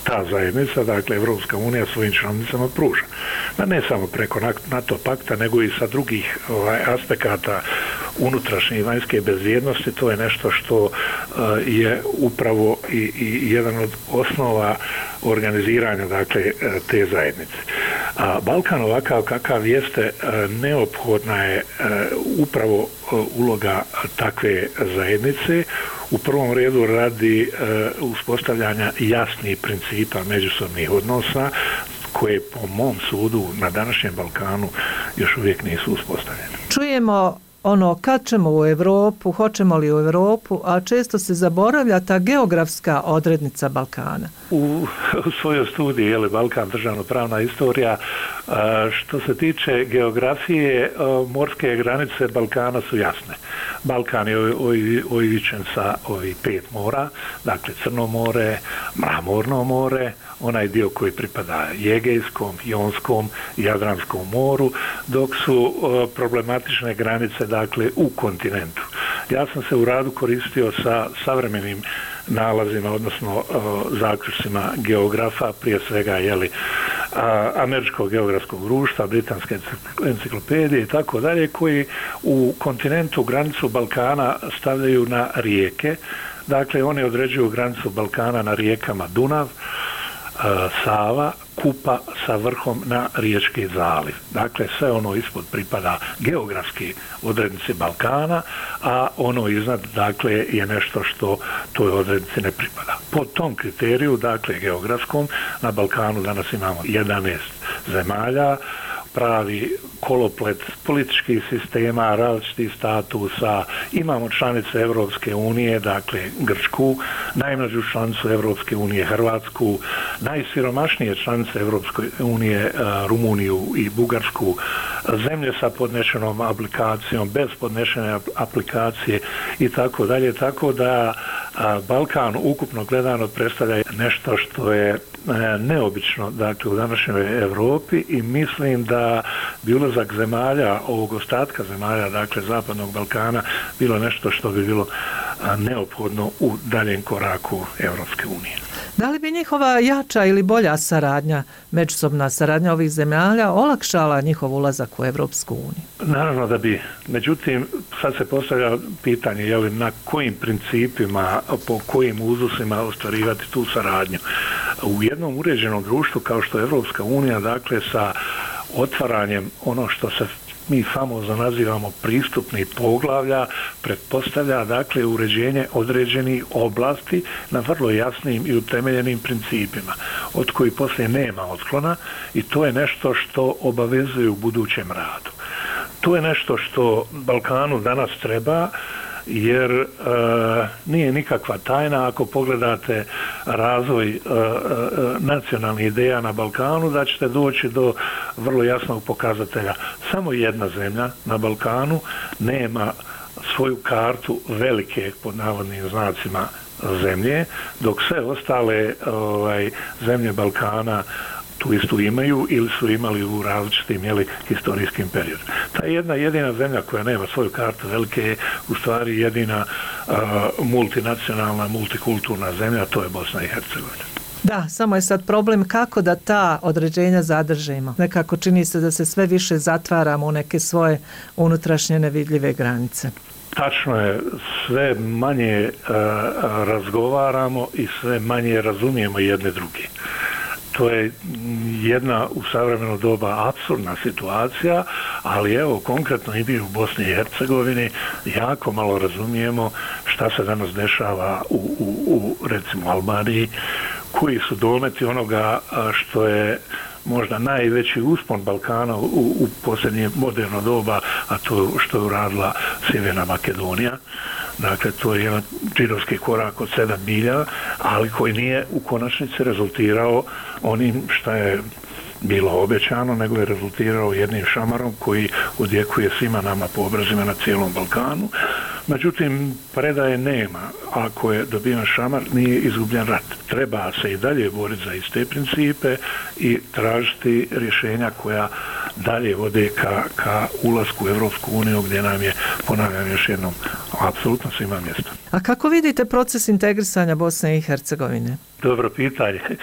ta zajednica, dakle Evropska unija svojim članicama pruža. Da ne samo preko NATO pakta, nego i sa drugih ovaj, aspekata unutrašnje i vanjske bezbjednosti, to je nešto što uh, je upravo i, i jedan od osnova organiziranja, dakle, te zajednice. A Balkan ovakav kakav jeste, neophodna je upravo uloga takve zajednice, u prvom redu radi uspostavljanja jasnih principa međusobnih odnosa, koje po mom sudu na današnjem Balkanu još uvijek nisu uspostavljene. Čujemo ono kad ćemo u Europu, hoćemo li u Europu, a često se zaboravlja ta geografska odrednica Balkana. U, u svojoj studiji, je li Balkan državno-pravna istorija, što se tiče geografije, morske granice Balkana su jasne. Balkan je oivičen sa ovih pet mora, dakle Crno more, Mramorno more, onaj dio koji pripada Egejskom, Jonskom i Jadranskom moru, dok su problematične granice, dakle, u kontinentu. Ja sam se u radu koristio sa savremenim nalazima, odnosno zaključcima geografa, prije svega jeli, Američkog geografskog društva, Britanske enciklopedije i tako dalje, koji u kontinentu granicu Balkana stavljaju na rijeke. Dakle, oni određuju granicu Balkana na rijekama Dunav, Sava, Kupa sa vrhom na Riječki zaliv. Dakle, sve ono ispod pripada geografski odrednici Balkana, a ono iznad, dakle, je nešto što toj odrednici ne pripada. Po tom kriteriju, dakle, geografskom, na Balkanu danas imamo jedanaest zemalja, pravi koloplet političkih sistema, različitih statusa, imamo članice Evropske unije, dakle Grčku, najmlađu članicu Evropske unije Hrvatsku, najsiromašnije članice Evropske unije Rumuniju i Bugarsku, zemlje sa podnešenom aplikacijom, bez podnešene aplikacije i tako dalje, tako da Balkan ukupno gledano predstavlja nešto što je neobično, dakle, u današnjoj Europi, i mislim da bi ulazak zemalja, ovog ostatka zemalja, dakle Zapadnog Balkana, bilo nešto što bi bilo neophodno u daljem koraku Evropske unije. Da li bi njihova jača ili bolja saradnja, međusobna saradnja ovih zemalja, olakšala njihov ulazak u Evropsku uniju? Naravno da bi. Međutim, sad se postavlja pitanje, je li na kojim principima, po kojim uzusima ostvarivati tu saradnju. U jednom uređenom društvu kao što je Evropska unija, dakle, sa otvaranjem ono što se mi famozno nazivamo pristupnih poglavlja, pretpostavlja, dakle, uređenje određenih oblasti na vrlo jasnim i utemeljenim principima, od koji poslije nema otklona, i to je nešto što obavezuje u budućem radu. To je nešto što Balkanu danas treba, jer e, nije nikakva tajna ako pogledate razvoj e, e, nacionalnih ideja na Balkanu, da ćete doći do vrlo jasnog pokazatelja. Samo jedna zemlja na Balkanu nema svoju kartu velike, pod navodnim znacima, zemlje, dok sve ostale ovaj, zemlje Balkana tu istu imaju ili su imali u različitim, jeli, historijskim periodima. Ta jedna jedina zemlja koja nema svoju kartu velike je u stvari jedina uh, multinacionalna, multikulturna zemlja, to je Bosna i Hercegovina. Da, samo je sad problem kako da ta određenja zadržimo. Nekako čini se da se sve više zatvaramo u neke svoje unutrašnje nevidljive granice. Tačno je, sve manje uh, razgovaramo i sve manje razumijemo jedne druge. To je jedna u savremeno doba apsurdna situacija, ali evo konkretno i mi u Bosni i Hercegovini jako malo razumijemo šta se danas dešava u, u, u recimo Albaniji, koji su dometi onoga što je možda najveći uspon Balkana u, u posljednje moderno doba, a to što je uradila Sjeverna Makedonija. Dakle, to je jedan džirovski korak od sedam milja, ali koji nije u konačnici rezultirao onim što je bilo obećano, nego je rezultirao jednim šamarom koji odjekuje svima nama po obrazima na cijelom Balkanu. Međutim, predaje nema. Ako je dobiven šamar, nije izgubljen rat. Treba se i dalje boriti za iste principe i tražiti rješenja koja dalje vode ka, ka ulasku u Evropsku uniju, gdje nam je, ponavljam još jednom, apsolutno svima mjesto. A kako vidite proces integrisanja Bosne i Hercegovine? Dobro pitanje.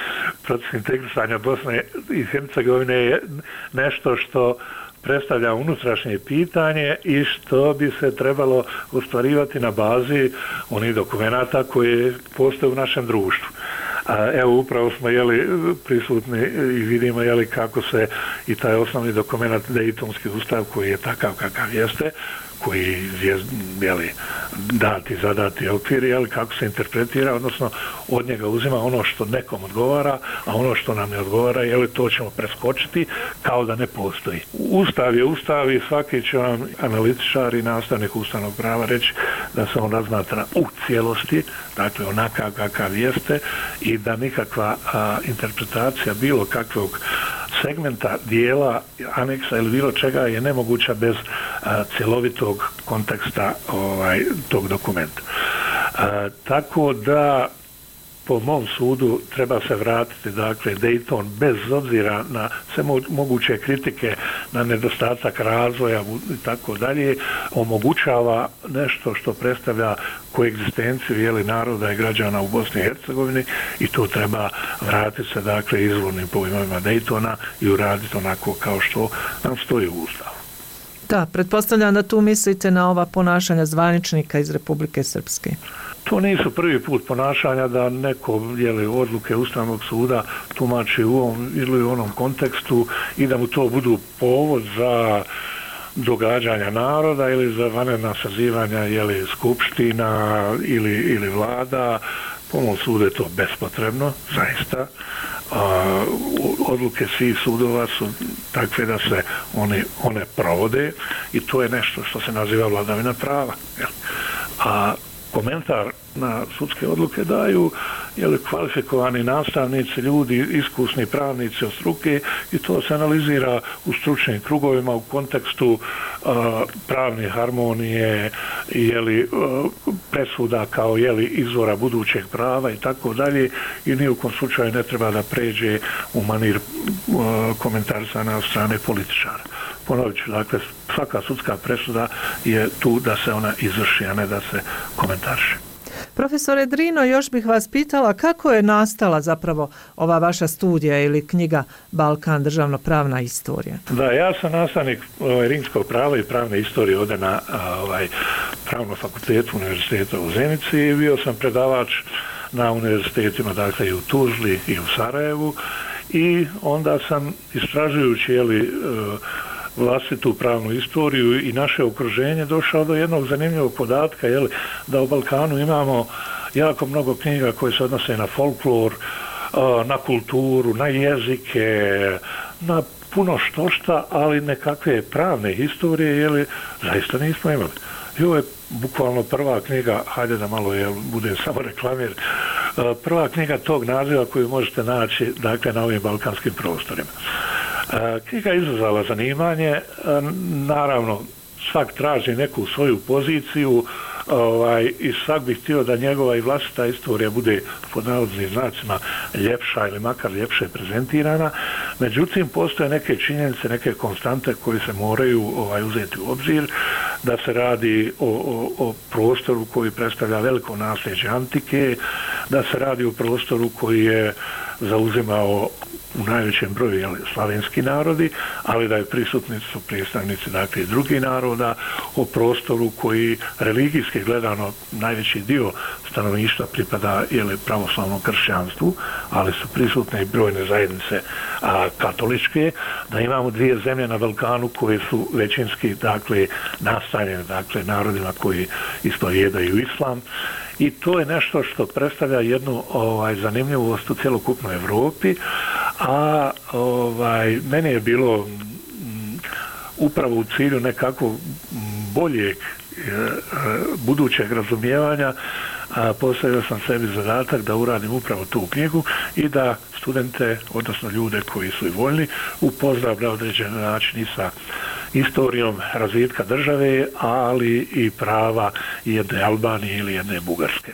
proces integrisanja Bosne i Hercegovine je nešto što predstavlja unutrašnje pitanje i što bi se trebalo ostvarivati na bazi onih dokumenata koje postoje u našem društvu. A evo upravo smo jeli prisutni i vidimo jeli kako se i taj osnovni dokument Dejtonski ustav koji je takav kakav jeste, koji je jeli, dati, zadati okvir, jeli, kako se interpretira, odnosno od njega uzima ono što nekom odgovara, a ono što nam ne odgovara, jeli, to ćemo preskočiti kao da ne postoji. Ustav je ustav i svaki će vam analitičar i nastavnik ustavnog prava reći da se on razmatra u cijelosti, dakle onakav kakav jeste i da nikakva a, interpretacija bilo kakvog segmenta, dijela, aneksa ili bilo čega je nemoguća bez a, cjelovitog konteksta ovaj, tog dokumenta. A, tako da po mom sudu treba se vratiti, dakle, Dayton bez obzira na sve moguće kritike, na nedostatak razvoja i tako dalje, omogućava nešto što predstavlja koegzistenciju jeli, naroda i građana u Bosni i Hercegovini i to treba vratiti se, dakle, izvornim pojmovima Daytona i uraditi onako kao što nam stoji u Ustavu. Da, pretpostavljam da tu mislite na ova ponašanja zvaničnika iz Republike Srpske. To nisu prvi put ponašanja da neko jeli, odluke Ustavnog suda tumači u ovom ili u onom kontekstu i da mu to budu povod za događanja naroda ili za vanredna sazivanja jeli, skupština ili, ili vlada. Po mom sudu je to bespotrebno, zaista. A, odluke svih sudova su takve da se one, one provode i to je nešto što se naziva vladavina prava. Jel? A komentar na sudske odluke daju jeli, kvalifikovani nastavnici, ljudi, iskusni pravnici od struke i to se analizira u stručnim krugovima u kontekstu uh, pravne harmonije, jeli, uh, presuda kao jeli, izvora budućeg prava i tako dalje i ni u kom slučaju ne treba da pređe u manir uh, komentarisana od strane političara. Ponovit ću, dakle, svaka sudska presuda je tu da se ona izvrši, a ne da se komentariše. Profesore Drino, još bih vas pitala kako je nastala zapravo ova vaša studija ili knjiga Balkan, državno-pravna istorija? Da, ja sam nastavnik ovaj, rimskog prava i pravne istorije ovdje na ovaj, Pravnom fakultetu Univerziteta u Zenici i bio sam predavač na univerzitetima, dakle i u Tuzli i u Sarajevu i onda sam istražujući jeli, vlastitu pravnu istoriju i naše okruženje došao do jednog zanimljivog podatka, jeli, da u Balkanu imamo jako mnogo knjiga koje se odnose na folklor, na kulturu, na jezike, na puno štošta, ali nekakve pravne historije, jeli, zaista nismo imali. I ovo je bukvalno prva knjiga, hajde da malo jel, bude samo reklamir, prva knjiga tog naziva koju možete naći, dakle, na ovim balkanskim prostorima. Knjiga je izazvala zanimanje, naravno svak traži neku svoju poziciju ovaj, i svak bi htio da njegova i vlastita istorija bude pod navodnim znacima ljepša ili makar ljepše prezentirana, međutim postoje neke činjenice, neke konstante koje se moraju ovaj, uzeti u obzir, da se radi o, o, o prostoru koji predstavlja veliko nasljeđe antike, da se radi o prostoru koji je zauzimao u najvećem broju jeli, slavenski narodi, ali da je prisutni su predstavnici dakle, drugih naroda, o prostoru koji religijski gledano najveći dio stanovništva pripada jeli, pravoslavnom kršćanstvu, ali su prisutne i brojne zajednice a, katoličke, da imamo dvije zemlje na Balkanu koje su većinski dakle, nastanjene dakle, narodima koji ispovjedaju islam. I to je nešto što predstavlja jednu ovaj, zanimljivost u cjelokupnoj Evropi, a ovaj, meni je bilo m, upravo u cilju nekakvog boljeg e, budućeg razumijevanja, a postavio sam sebi zadatak da uradim upravo tu knjigu i da studente, odnosno ljude koji su i voljni, upoznam na određen način i sa istorijom razvitka države, ali i prava jedne Albanije ili jedne Bugarske.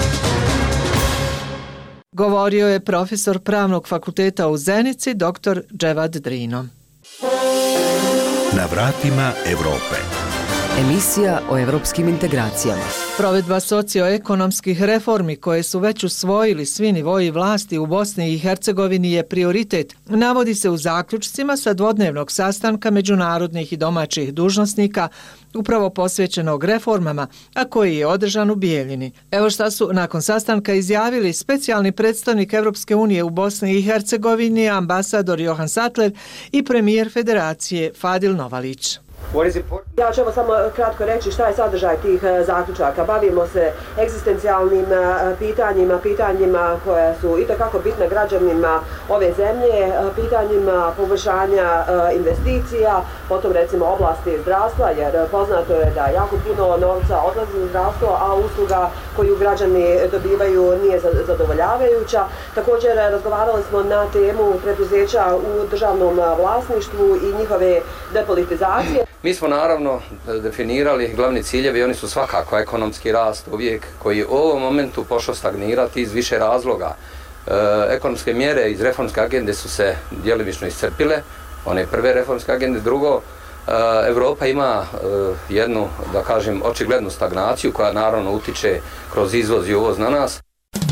Govorio je profesor Pravnog fakulteta u Zenici, doktor Dževad Drino. Na vratima Evrope. Emisija o evropskim integracijama. Provedba socioekonomskih reformi koje su već usvojili svi nivoji vlasti u Bosni i Hercegovini je prioritet, navodi se u zaključcima sa dvodnevnog sastanka međunarodnih i domaćih dužnosnika upravo posvećenog reformama, a koji je održan u Bijeljini. Evo šta su nakon sastanka izjavili specijalni predstavnik Evropske unije u Bosni i Hercegovini, ambasador Johan Sattler i premijer Federacije Fadil Novalić. Ja ću samo kratko reći šta je sadržaj tih zaključaka. Bavimo se egzistencijalnim pitanjima, pitanjima koja su itekako bitna građanima ove zemlje, pitanjima poboljšanja investicija, potom recimo oblasti zdravstva, jer poznato je da jako puno novca odlazi u zdravstvo, a usluga koju građani dobivaju nije zadovoljavajuća. Također razgovarali smo na temu preduzeća u državnom vlasništvu i njihove depolitizacije. Mi smo naravno definirali glavni ciljevi, oni su svakako ekonomski rast uvijek koji u ovom momentu pošao stagnirati iz više razloga. E, ekonomske mjere iz reformske agende su se djelimično iscrpile, one prve reformske agende. Drugo, e, Evropa ima e, jednu, da kažem, očiglednu stagnaciju koja naravno utiče kroz izvoz i uvoz na nas.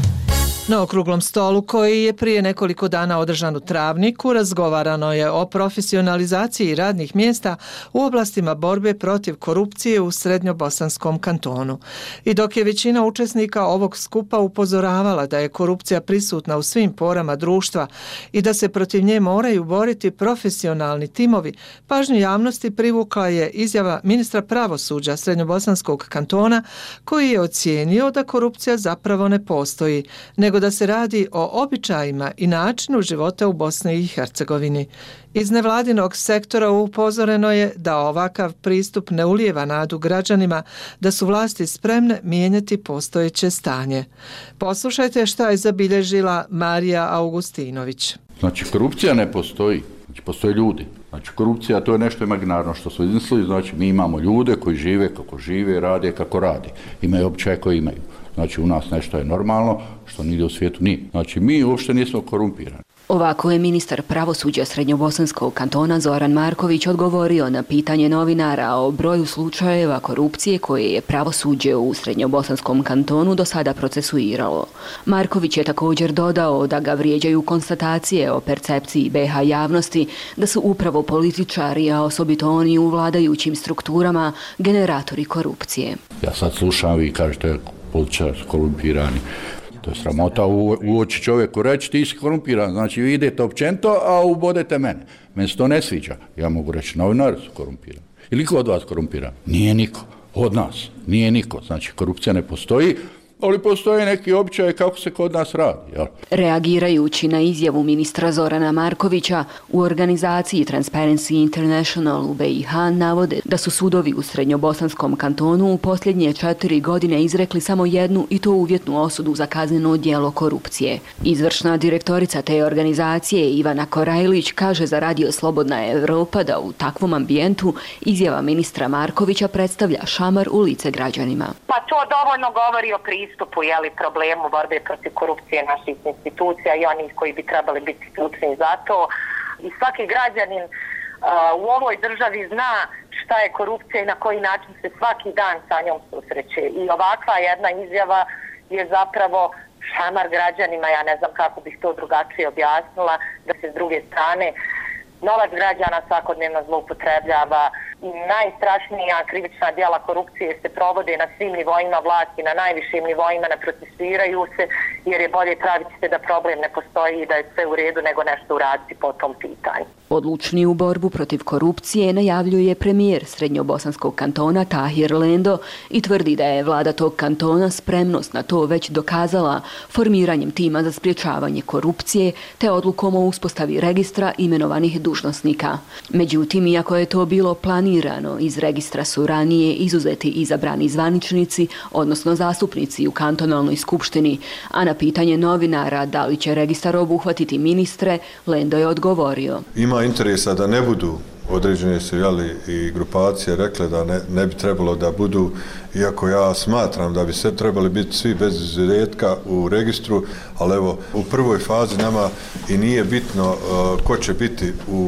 Na okruglom stolu koji je prije nekoliko dana održan u Travniku razgovarano je o profesionalizaciji radnih mjesta u oblastima borbe protiv korupcije u Srednjobosanskom kantonu. I dok je većina učesnika ovog skupa upozoravala da je korupcija prisutna u svim porama društva i da se protiv nje moraju boriti profesionalni timovi, pažnju javnosti privukla je izjava ministra pravosuđa Srednjobosanskog kantona koji je ocijenio da korupcija zapravo ne postoji, nego da se radi o običajima i načinu života u Bosni i Hercegovini. Iz nevladinog sektora upozoreno je da ovakav pristup ne ulijeva nadu građanima da su vlasti spremne mijenjati postojeće stanje. Poslušajte šta je zabilježila Marija Augustinović. Znači, korupcija ne postoji. Znači, postoje ljudi. Znači, korupcija to je nešto imaginarno što su izmislili. Znači, mi imamo ljude koji žive kako žive, rade kako radi. Imaju običaje koji imaju. Znači, u nas nešto je normalno, što nigdje u svijetu nije. Znači, mi uopšte nismo korumpirani. Ovako je ministar pravosuđa Srednjobosanskog kantona Zoran Marković odgovorio na pitanje novinara o broju slučajeva korupcije koje je pravosuđe u Srednjobosanskom kantonu do sada procesuiralo. Marković je također dodao da ga vrijeđaju konstatacije o percepciji B H javnosti da su upravo političari, a osobito oni u vladajućim strukturama, generatori korupcije. Ja sad slušam i kažete političari su korumpirani. To je sramota u, u oči čovjeku reći ti si korumpiran, znači vi idete općenito, a ubodete mene. Meni se to ne sviđa. Ja mogu reći novinari su korumpirani. Ili ko od vas korumpiran? Nije niko. Od nas. Nije niko. Znači korupcija ne postoji, ali postoje neki običaje kako se kod nas radi. Jel? Reagirajući na izjavu ministra Zorana Markovića, u organizaciji Transparency International u B i H navode da su sudovi u Srednjobosanskom kantonu u posljednje četiri godine izrekli samo jednu i to uvjetnu osudu za kazneno djelo korupcije. Izvršna direktorica te organizacije Ivana Korajlić kaže za radio Slobodna Evropa da u takvom ambijentu izjava ministra Markovića predstavlja šamar u lice građanima. Pa to dovoljno govori o pristupu, jeli, problemu borbe protiv korupcije naših institucija i onih koji bi trebali biti ključni za to. I svaki građanin uh, u ovoj državi zna šta je korupcija i na koji način se svaki dan sa njom susreće. I ovakva jedna izjava je zapravo šamar građanima, ja ne znam kako bih to drugačije objasnila, da se s druge strane novac građana svakodnevno zloupotrebljava i najstrašnija krivična djela korupcije se provode na svim nivoima vlasti, na najvišim nivoima, ne procesuiraju se jer je bolje praviti se da problem ne postoji i da je sve u redu nego nešto uraditi po tom pitanju. Odlučniju borbu protiv korupcije najavljuje premijer Srednjobosanskog kantona Tahir Lendo i tvrdi da je vlada tog kantona spremnost na to već dokazala formiranjem tima za sprječavanje korupcije te odlukom o uspostavi registra imenovanih dužnosnika. Međutim, iako je to bilo planirano, iz registra su ranije izuzeti izabrani zvaničnici, odnosno zastupnici u kantonalnoj skupštini, a na pitanje novinara da li će registar obuhvatiti ministre, Lendo je odgovorio. Ima interesa da ne budu određene su jeli, i grupacije rekle da ne, ne bi trebalo da budu, iako ja smatram da bi sve trebali biti svi bez izuzetka u registru, ali evo u prvoj fazi nama i nije bitno uh, ko će biti u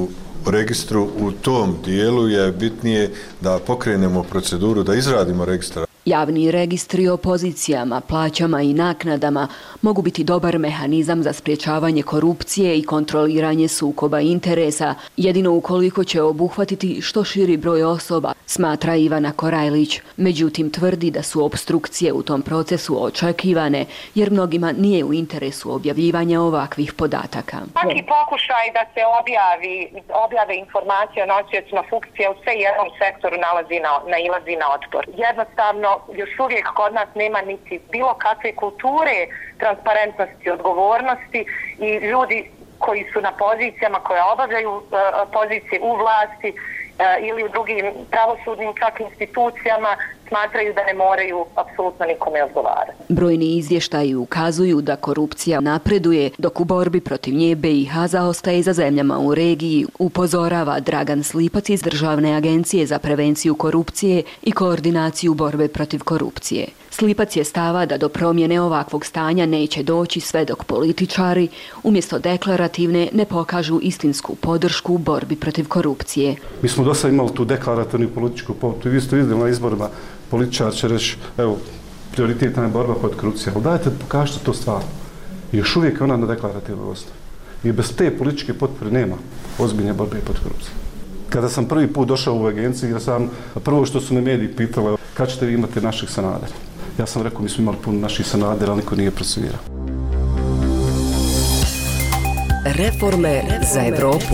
registru. U tom dijelu je bitnije da pokrenemo proceduru, da izradimo registar. Javni registri o pozicijama, plaćama i naknadama mogu biti dobar mehanizam za sprječavanje korupcije i kontroliranje sukoba interesa, jedino ukoliko će obuhvatiti što širi broj osoba, smatra Ivana Korajlić. Međutim, tvrdi da su opstrukcije u tom procesu očekivane, jer mnogima nije u interesu objavljivanja ovakvih podataka. Svaki pokušaj da se objavi, objave informacije o nosiocima funkcije u sve jednom sektoru nalazi na, nailazi na otpor. Jednostavno, još uvijek kod nas nema niti bilo kakve kulture transparentnosti, odgovornosti i ljudi koji su na pozicijama, koje obavljaju uh, pozicije u vlasti uh, ili u drugim pravosudnim čak institucijama, smatraju da ne moraju apsolutno nikome odgovarati. Brojni izvještaji ukazuju da korupcija napreduje, dok u borbi protiv nje B i H zaostaje za zemljama u regiji, upozorava Dragan Slipac iz Državne agencije za prevenciju korupcije i koordinaciju borbe protiv korupcije. Slipac je stava da do promjene ovakvog stanja neće doći sve dok političari umjesto deklarativne ne pokažu istinsku podršku u borbi protiv korupcije. Mi smo dosta imali tu deklarativnu političku poruku i vi ste vidjeli na izborima političar će reći, evo, prioritetna je borba protiv korupcije, ali dajte pokažite to stvarno. I još uvijek je ona na deklarativnoj osnovi. I bez te političke potpore nema ozbiljne borbe protiv korupcije. Kada sam prvi put došao u agenciju, ja sam, prvo što su me mediji pitali, kad ćete vi imati naših Sanadera? Ja sam rekao, mi smo imali puno naših Sanadera, ali niko nije procesuirao. Reforme za Evropu.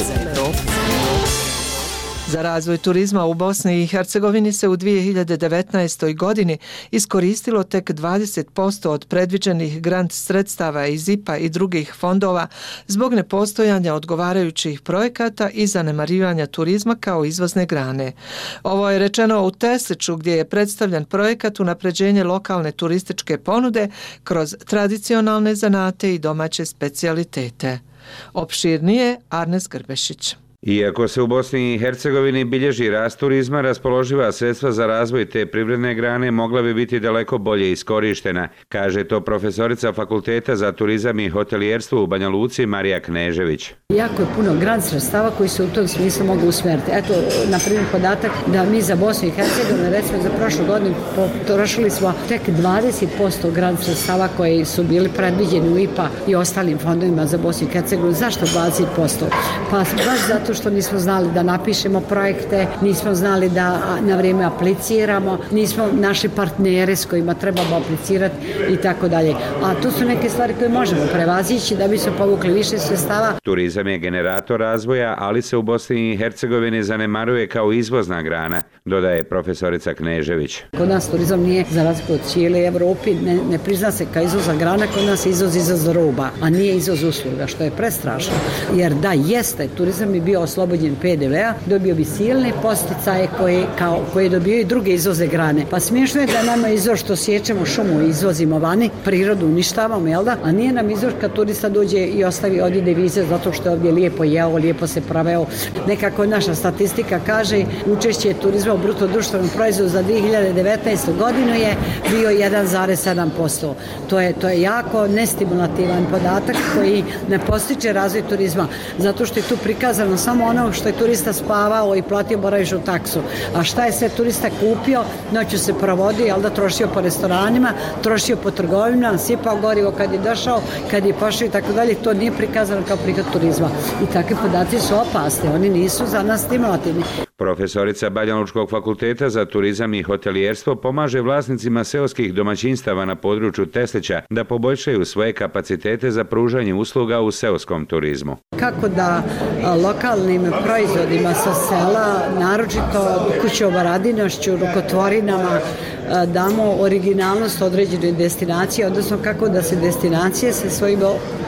Za razvoj turizma u Bosni i Hercegovini se u dvije hiljade devetnaestoj. godini iskoristilo tek dvadeset posto od predviđenih grant sredstava iz I P A i drugih fondova zbog nepostojanja odgovarajućih projekata i zanemarivanja turizma kao izvozne grane. Ovo je rečeno u Tesliću gdje je predstavljen projekat unapređenje lokalne turističke ponude kroz tradicionalne zanate i domaće specijalitete. Opširnije Arnes Grbešić. Iako se u Bosni i Hercegovini bilježi rast turizma, raspoloživa sredstva za razvoj te privredne grane mogla bi biti daleko bolje iskorištena, kaže to profesorica Fakulteta za turizam i hotelijerstvo u Banja Luci Marija Knežević. Jako je puno grant sredstava koji se u tom smislu mogu usmjeriti. Eto, na primjer podatak da mi za Bosnu i Hercegovinu, recimo za prošlu godinu, potrošili smo tek dvadeset posto grant sredstava koji su bili predviđeni u I P A i ostalim fondovima za Bosnu i Hercegovinu. Zašto dvadeset posto? Pa baš zato što nismo znali da napišemo projekte, nismo znali da na vrijeme apliciramo, nismo naši partnere s kojima trebamo aplicirati i tako dalje. A to su neke stvari koje možemo prevazići da bi se povukli više sredstava. Turizam je generator razvoja, ali se u Bosni i Hercegovini zanemaruje kao izvozna grana, dodaje profesorica Knežević. Kod nas turizam nije, za razliku od cijele Evropi, ne, ne prizna se kao izvozna grana, kod nas je izvoz izvoz roba, a nije izvoz usluga, što je prestrašno. Jer da jeste, turizam bi bio oslobođen P D V-a, dobio bi silne posticaje koje, kao, koje dobio i druge izvoze grane. Pa smiješno je da nama izvor što sjećemo šumu i izvozimo vani, prirodu uništavamo, jel da? A nije nam izvor kad turista dođe i ostavi ovdje devize zato što je ovdje lijepo jeo, lijepo se praveo. Nekako naša statistika kaže učešće turizma u bruto društvenom proizvodu za dvije hiljade devetnaestu. godinu je bio jedan zarez sedam posto. To je, to je jako nestimulativan podatak koji ne postiče razvoj turizma, zato što je tu prikazano samo ono što je turista spavao i platio boravišnu taksu. A šta je sve turista kupio, noću se provodio, jel da trošio po restoranima, trošio po trgovinama, sipao gorivo kad je došao, kad je pošao i tako dalje, to nije prikazano kao prihod turizma. I takvi podaci su opasni, oni nisu za nas stimulativni. Profesorica Banja Lučkog fakulteta za turizam i hotelijerstvo pomaže vlasnicima seoskih domaćinstava na području Teslića da poboljšaju svoje kapacitete za pružanje usluga u seoskom turizmu. Kako da lokalnim proizvodima sa sela, naročito kućom radinošću, rukotvorinama, damo originalnost određenoj destinaciji, odnosno kako da se destinacije sa svojim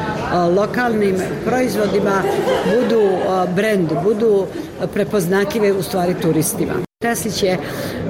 lokalnim proizvodima budu brend, budu prepoznatljive u stvari turistima. Teslić je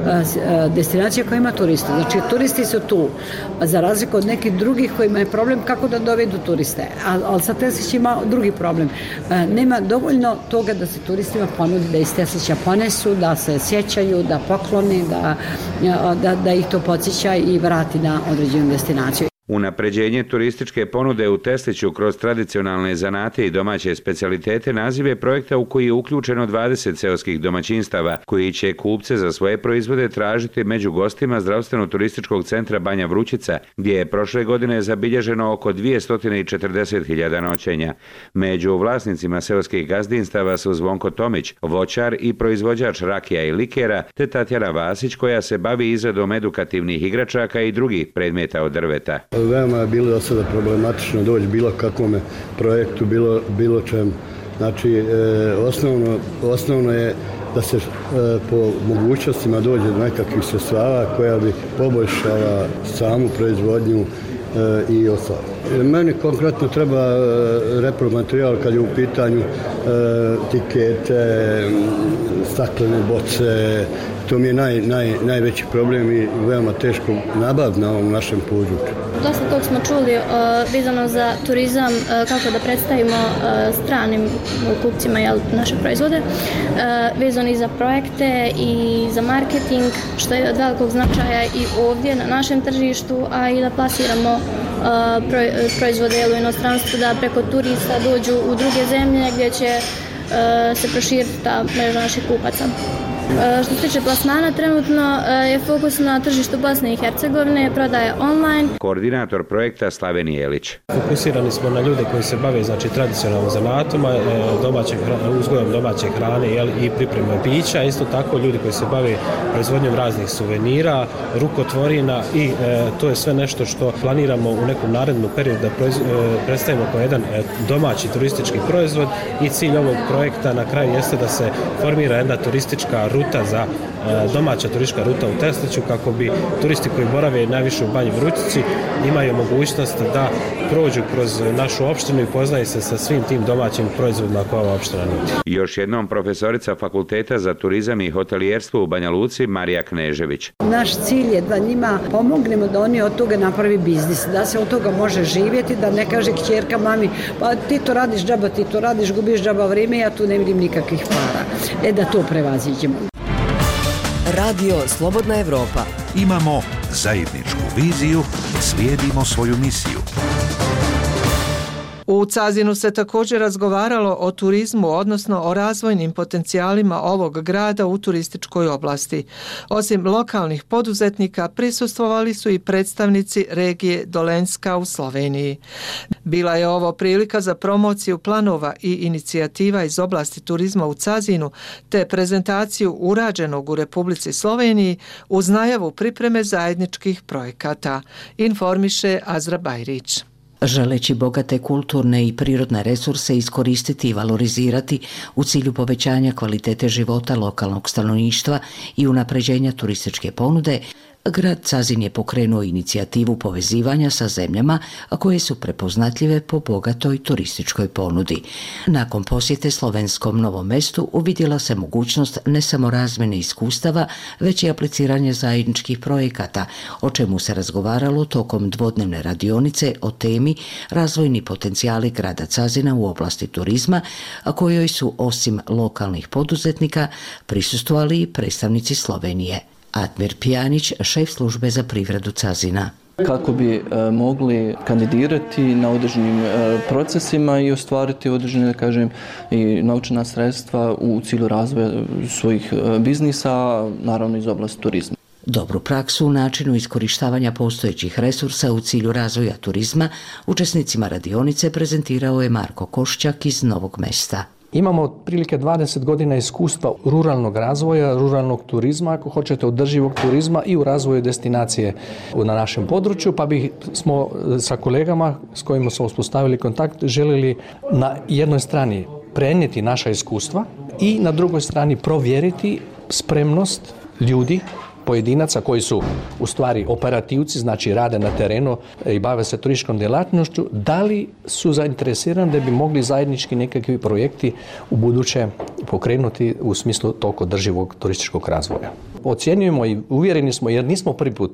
destinacija koja ima turista, znači turisti su tu, za razliku od nekih drugih kojima je problem kako da dovedu turiste, ali al sa Teslić ima drugi problem. Nema dovoljno toga da se turistima ponudi da iz Teslića ponesu, da se sjećaju, da poklone, da, da, da ih to podsjeća i vrati na određenu destinaciju. Unapređenje turističke ponude u Tesliću kroz tradicionalne zanate i domaće specijalitete naziv je projekta u koji je uključeno dvadeset seoskih domaćinstava koji će kupce za svoje proizvode tražiti među gostima zdravstveno-turističkog centra Banja Vrućica, gdje je prošle godine zabilježeno oko dvjesto četrdeset hiljada noćenja. Među vlasnicima seoskih gazdinstava su Zvonko Tomić, voćar i proizvođač rakija i likera, te Tatjana Vasić koja se bavi izradom edukativnih igračaka i drugih predmeta od drveta. Veoma je bilo do sada problematično doći bilo kakvome projektu, bilo, bilo čem. Znači, e, osnovno, osnovno je da se e, po mogućnostima dođe do nekakvih sredstava koja bi poboljšala samu proizvodnju e, i ostalo. Meni konkretno treba e, repromaterijal kad je u pitanju e, tikete, staklene boce. To mi je naj, naj, najveći problem i veoma teško nabaviti na ovom našem području. Dosta tog smo čuli uh, vezano za turizam, uh, kako da predstavimo uh, stranim kupcima jel, naše proizvode, uh, vezano i za projekte i za marketing, što je od velikog značaja i ovdje na našem tržištu, a i da plasiramo uh, pro, proizvode jel, u inostranstvu, da preko turista dođu u druge zemlje gdje će uh, se proširiti ta mreža naših kupaca. Što se tiče plasmana, trenutno je fokus na tržištu Bosne i Hercegovine, prodaje online. Koordinator projekta Slaven Jelić. Fokusirani smo na ljude koji se bave znači, tradicionalnim zanatima, domaćeg, uzgojom domaće hrane jel, i pripremom pića. Isto tako ljudi koji se bave proizvodnjom raznih suvenira, rukotvorina i e, to je sve nešto što planiramo u nekom narednom periodu da proiz, e, predstavimo kao jedan e, domaći turistički proizvod i cilj ovog projekta na kraju jeste da se formira jedna turistička ruta za domaća turistička ruta u Tesliću kako bi turisti koji borave najviše u Banji Vrućici imaju mogućnost da prođu kroz našu opštinu i poznaju se sa svim tim domaćim proizvodima koje ova opština nudi. Još jednom profesorica Fakulteta za turizam i hotelijerstvo u Banja Luci Marija Knežević. Naš cilj je da njima pomognemo da oni od toga napravi biznis, da se od toga može živjeti, da ne kaže kćerka mami pa ti to radiš džaba, ti to radiš, gubiš džaba vrijeme, ja tu ne vidim nikakvih para. E da to prevaziđemo. Radio Slobodna Evropa. Imamo zajedničku viziju, slijedimo svoju misiju. U Cazinu se također razgovaralo o turizmu, odnosno o razvojnim potencijalima ovog grada u turističkoj oblasti. Osim lokalnih poduzetnika, prisustvovali su i predstavnici regije Dolenjska u Sloveniji. Bila je ovo prilika za promociju planova i inicijativa iz oblasti turizma u Cazinu, te prezentaciju urađenog u Republici Sloveniji uz najavu pripreme zajedničkih projekata, informiše Azra Bajrić. Želeći bogate kulturne i prirodne resurse iskoristiti i valorizirati u cilju povećanja kvalitete života lokalnog stanovništva i unapređenja turističke ponude, grad Cazin je pokrenuo inicijativu povezivanja sa zemljama koje su prepoznatljive po bogatoj turističkoj ponudi. Nakon posjete slovenskom Novom Mestu uvidjela se mogućnost ne samo razmjene iskustava, već i apliciranje zajedničkih projekata, o čemu se razgovaralo tokom dvodnevne radionice o temi razvojni potencijali grada Cazina u oblasti turizma, a kojoj su osim lokalnih poduzetnika prisustvovali i predstavnici Slovenije. Admir Pjanić, šef službe za privredu Cazina. Kako bi e, mogli kandidirati na određenim e, procesima i ostvariti određene, da kažem, i novčana sredstva u cilju razvoja svojih e, biznisa, naravno iz oblasti turizma. Dobru praksu u načinu iskorištavanja postojećih resursa u cilju razvoja turizma učesnicima radionice prezentirao je Marko Košćak iz Novog Mesta. Imamo otprilike dvadeset godina iskustva ruralnog razvoja, ruralnog turizma, ako hoćete održivog turizma i u razvoju destinacije na našem području, pa bi smo sa kolegama s kojima smo uspostavili kontakt želili na jednoj strani prenijeti naša iskustva i na drugoj strani provjeriti spremnost ljudi, pojedinaca koji su u stvari operativci, znači rade na terenu i bave se turističkom djelatnošću, da li su zainteresirani da bi mogli zajednički nekakvi projekti u buduće pokrenuti u smislu tog održivog turističkog razvoja. Ocjenjujemo i uvjereni smo, jer nismo prvi put tu,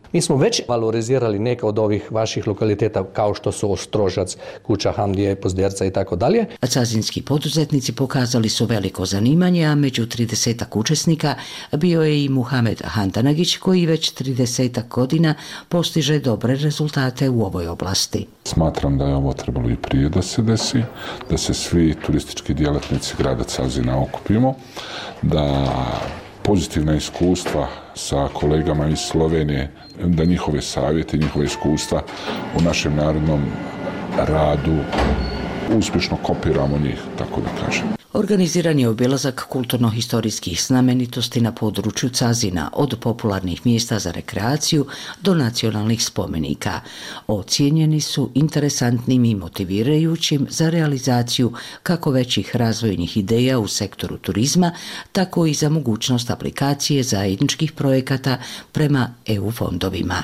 Mi smo već valorizirali neke od ovih vaših lokaliteta kao što su Ostrožac, Kuća Hamdije, Pozderca i tako dalje. Cazinski poduzetnici pokazali su veliko zanimanje, a među tridesetak učesnika bio je i Muhamed Handanagić koji već tridesetak godina postiže dobre rezultate u ovoj oblasti. Smatram da je ovo trebalo i prije da se desi, da se svi turistički djelatnici grada Cazina okupimo, da pozitivna iskustva sa kolegama iz Slovenije, da njihove savjete, njihove iskustva u našem narodnom radu uspješno kopiramo njih, tako da kažem. Organiziran je obilazak kulturno-historijskih znamenitosti na području Cazina, od popularnih mjesta za rekreaciju do nacionalnih spomenika. Ocijenjeni su interesantnim i motivirajućim za realizaciju kako većih razvojnih ideja u sektoru turizma, tako i za mogućnost aplikacije zajedničkih projekata prema E U fondovima.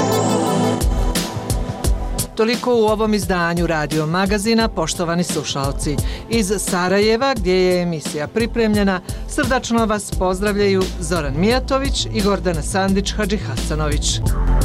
Toliko u ovom izdanju Radio Magazina, poštovani slušalci. Iz Sarajeva, gdje je emisija pripremljena, srdačno vas pozdravljaju Zoran Mijatović i Gordana Sandić-Hadžihasanović.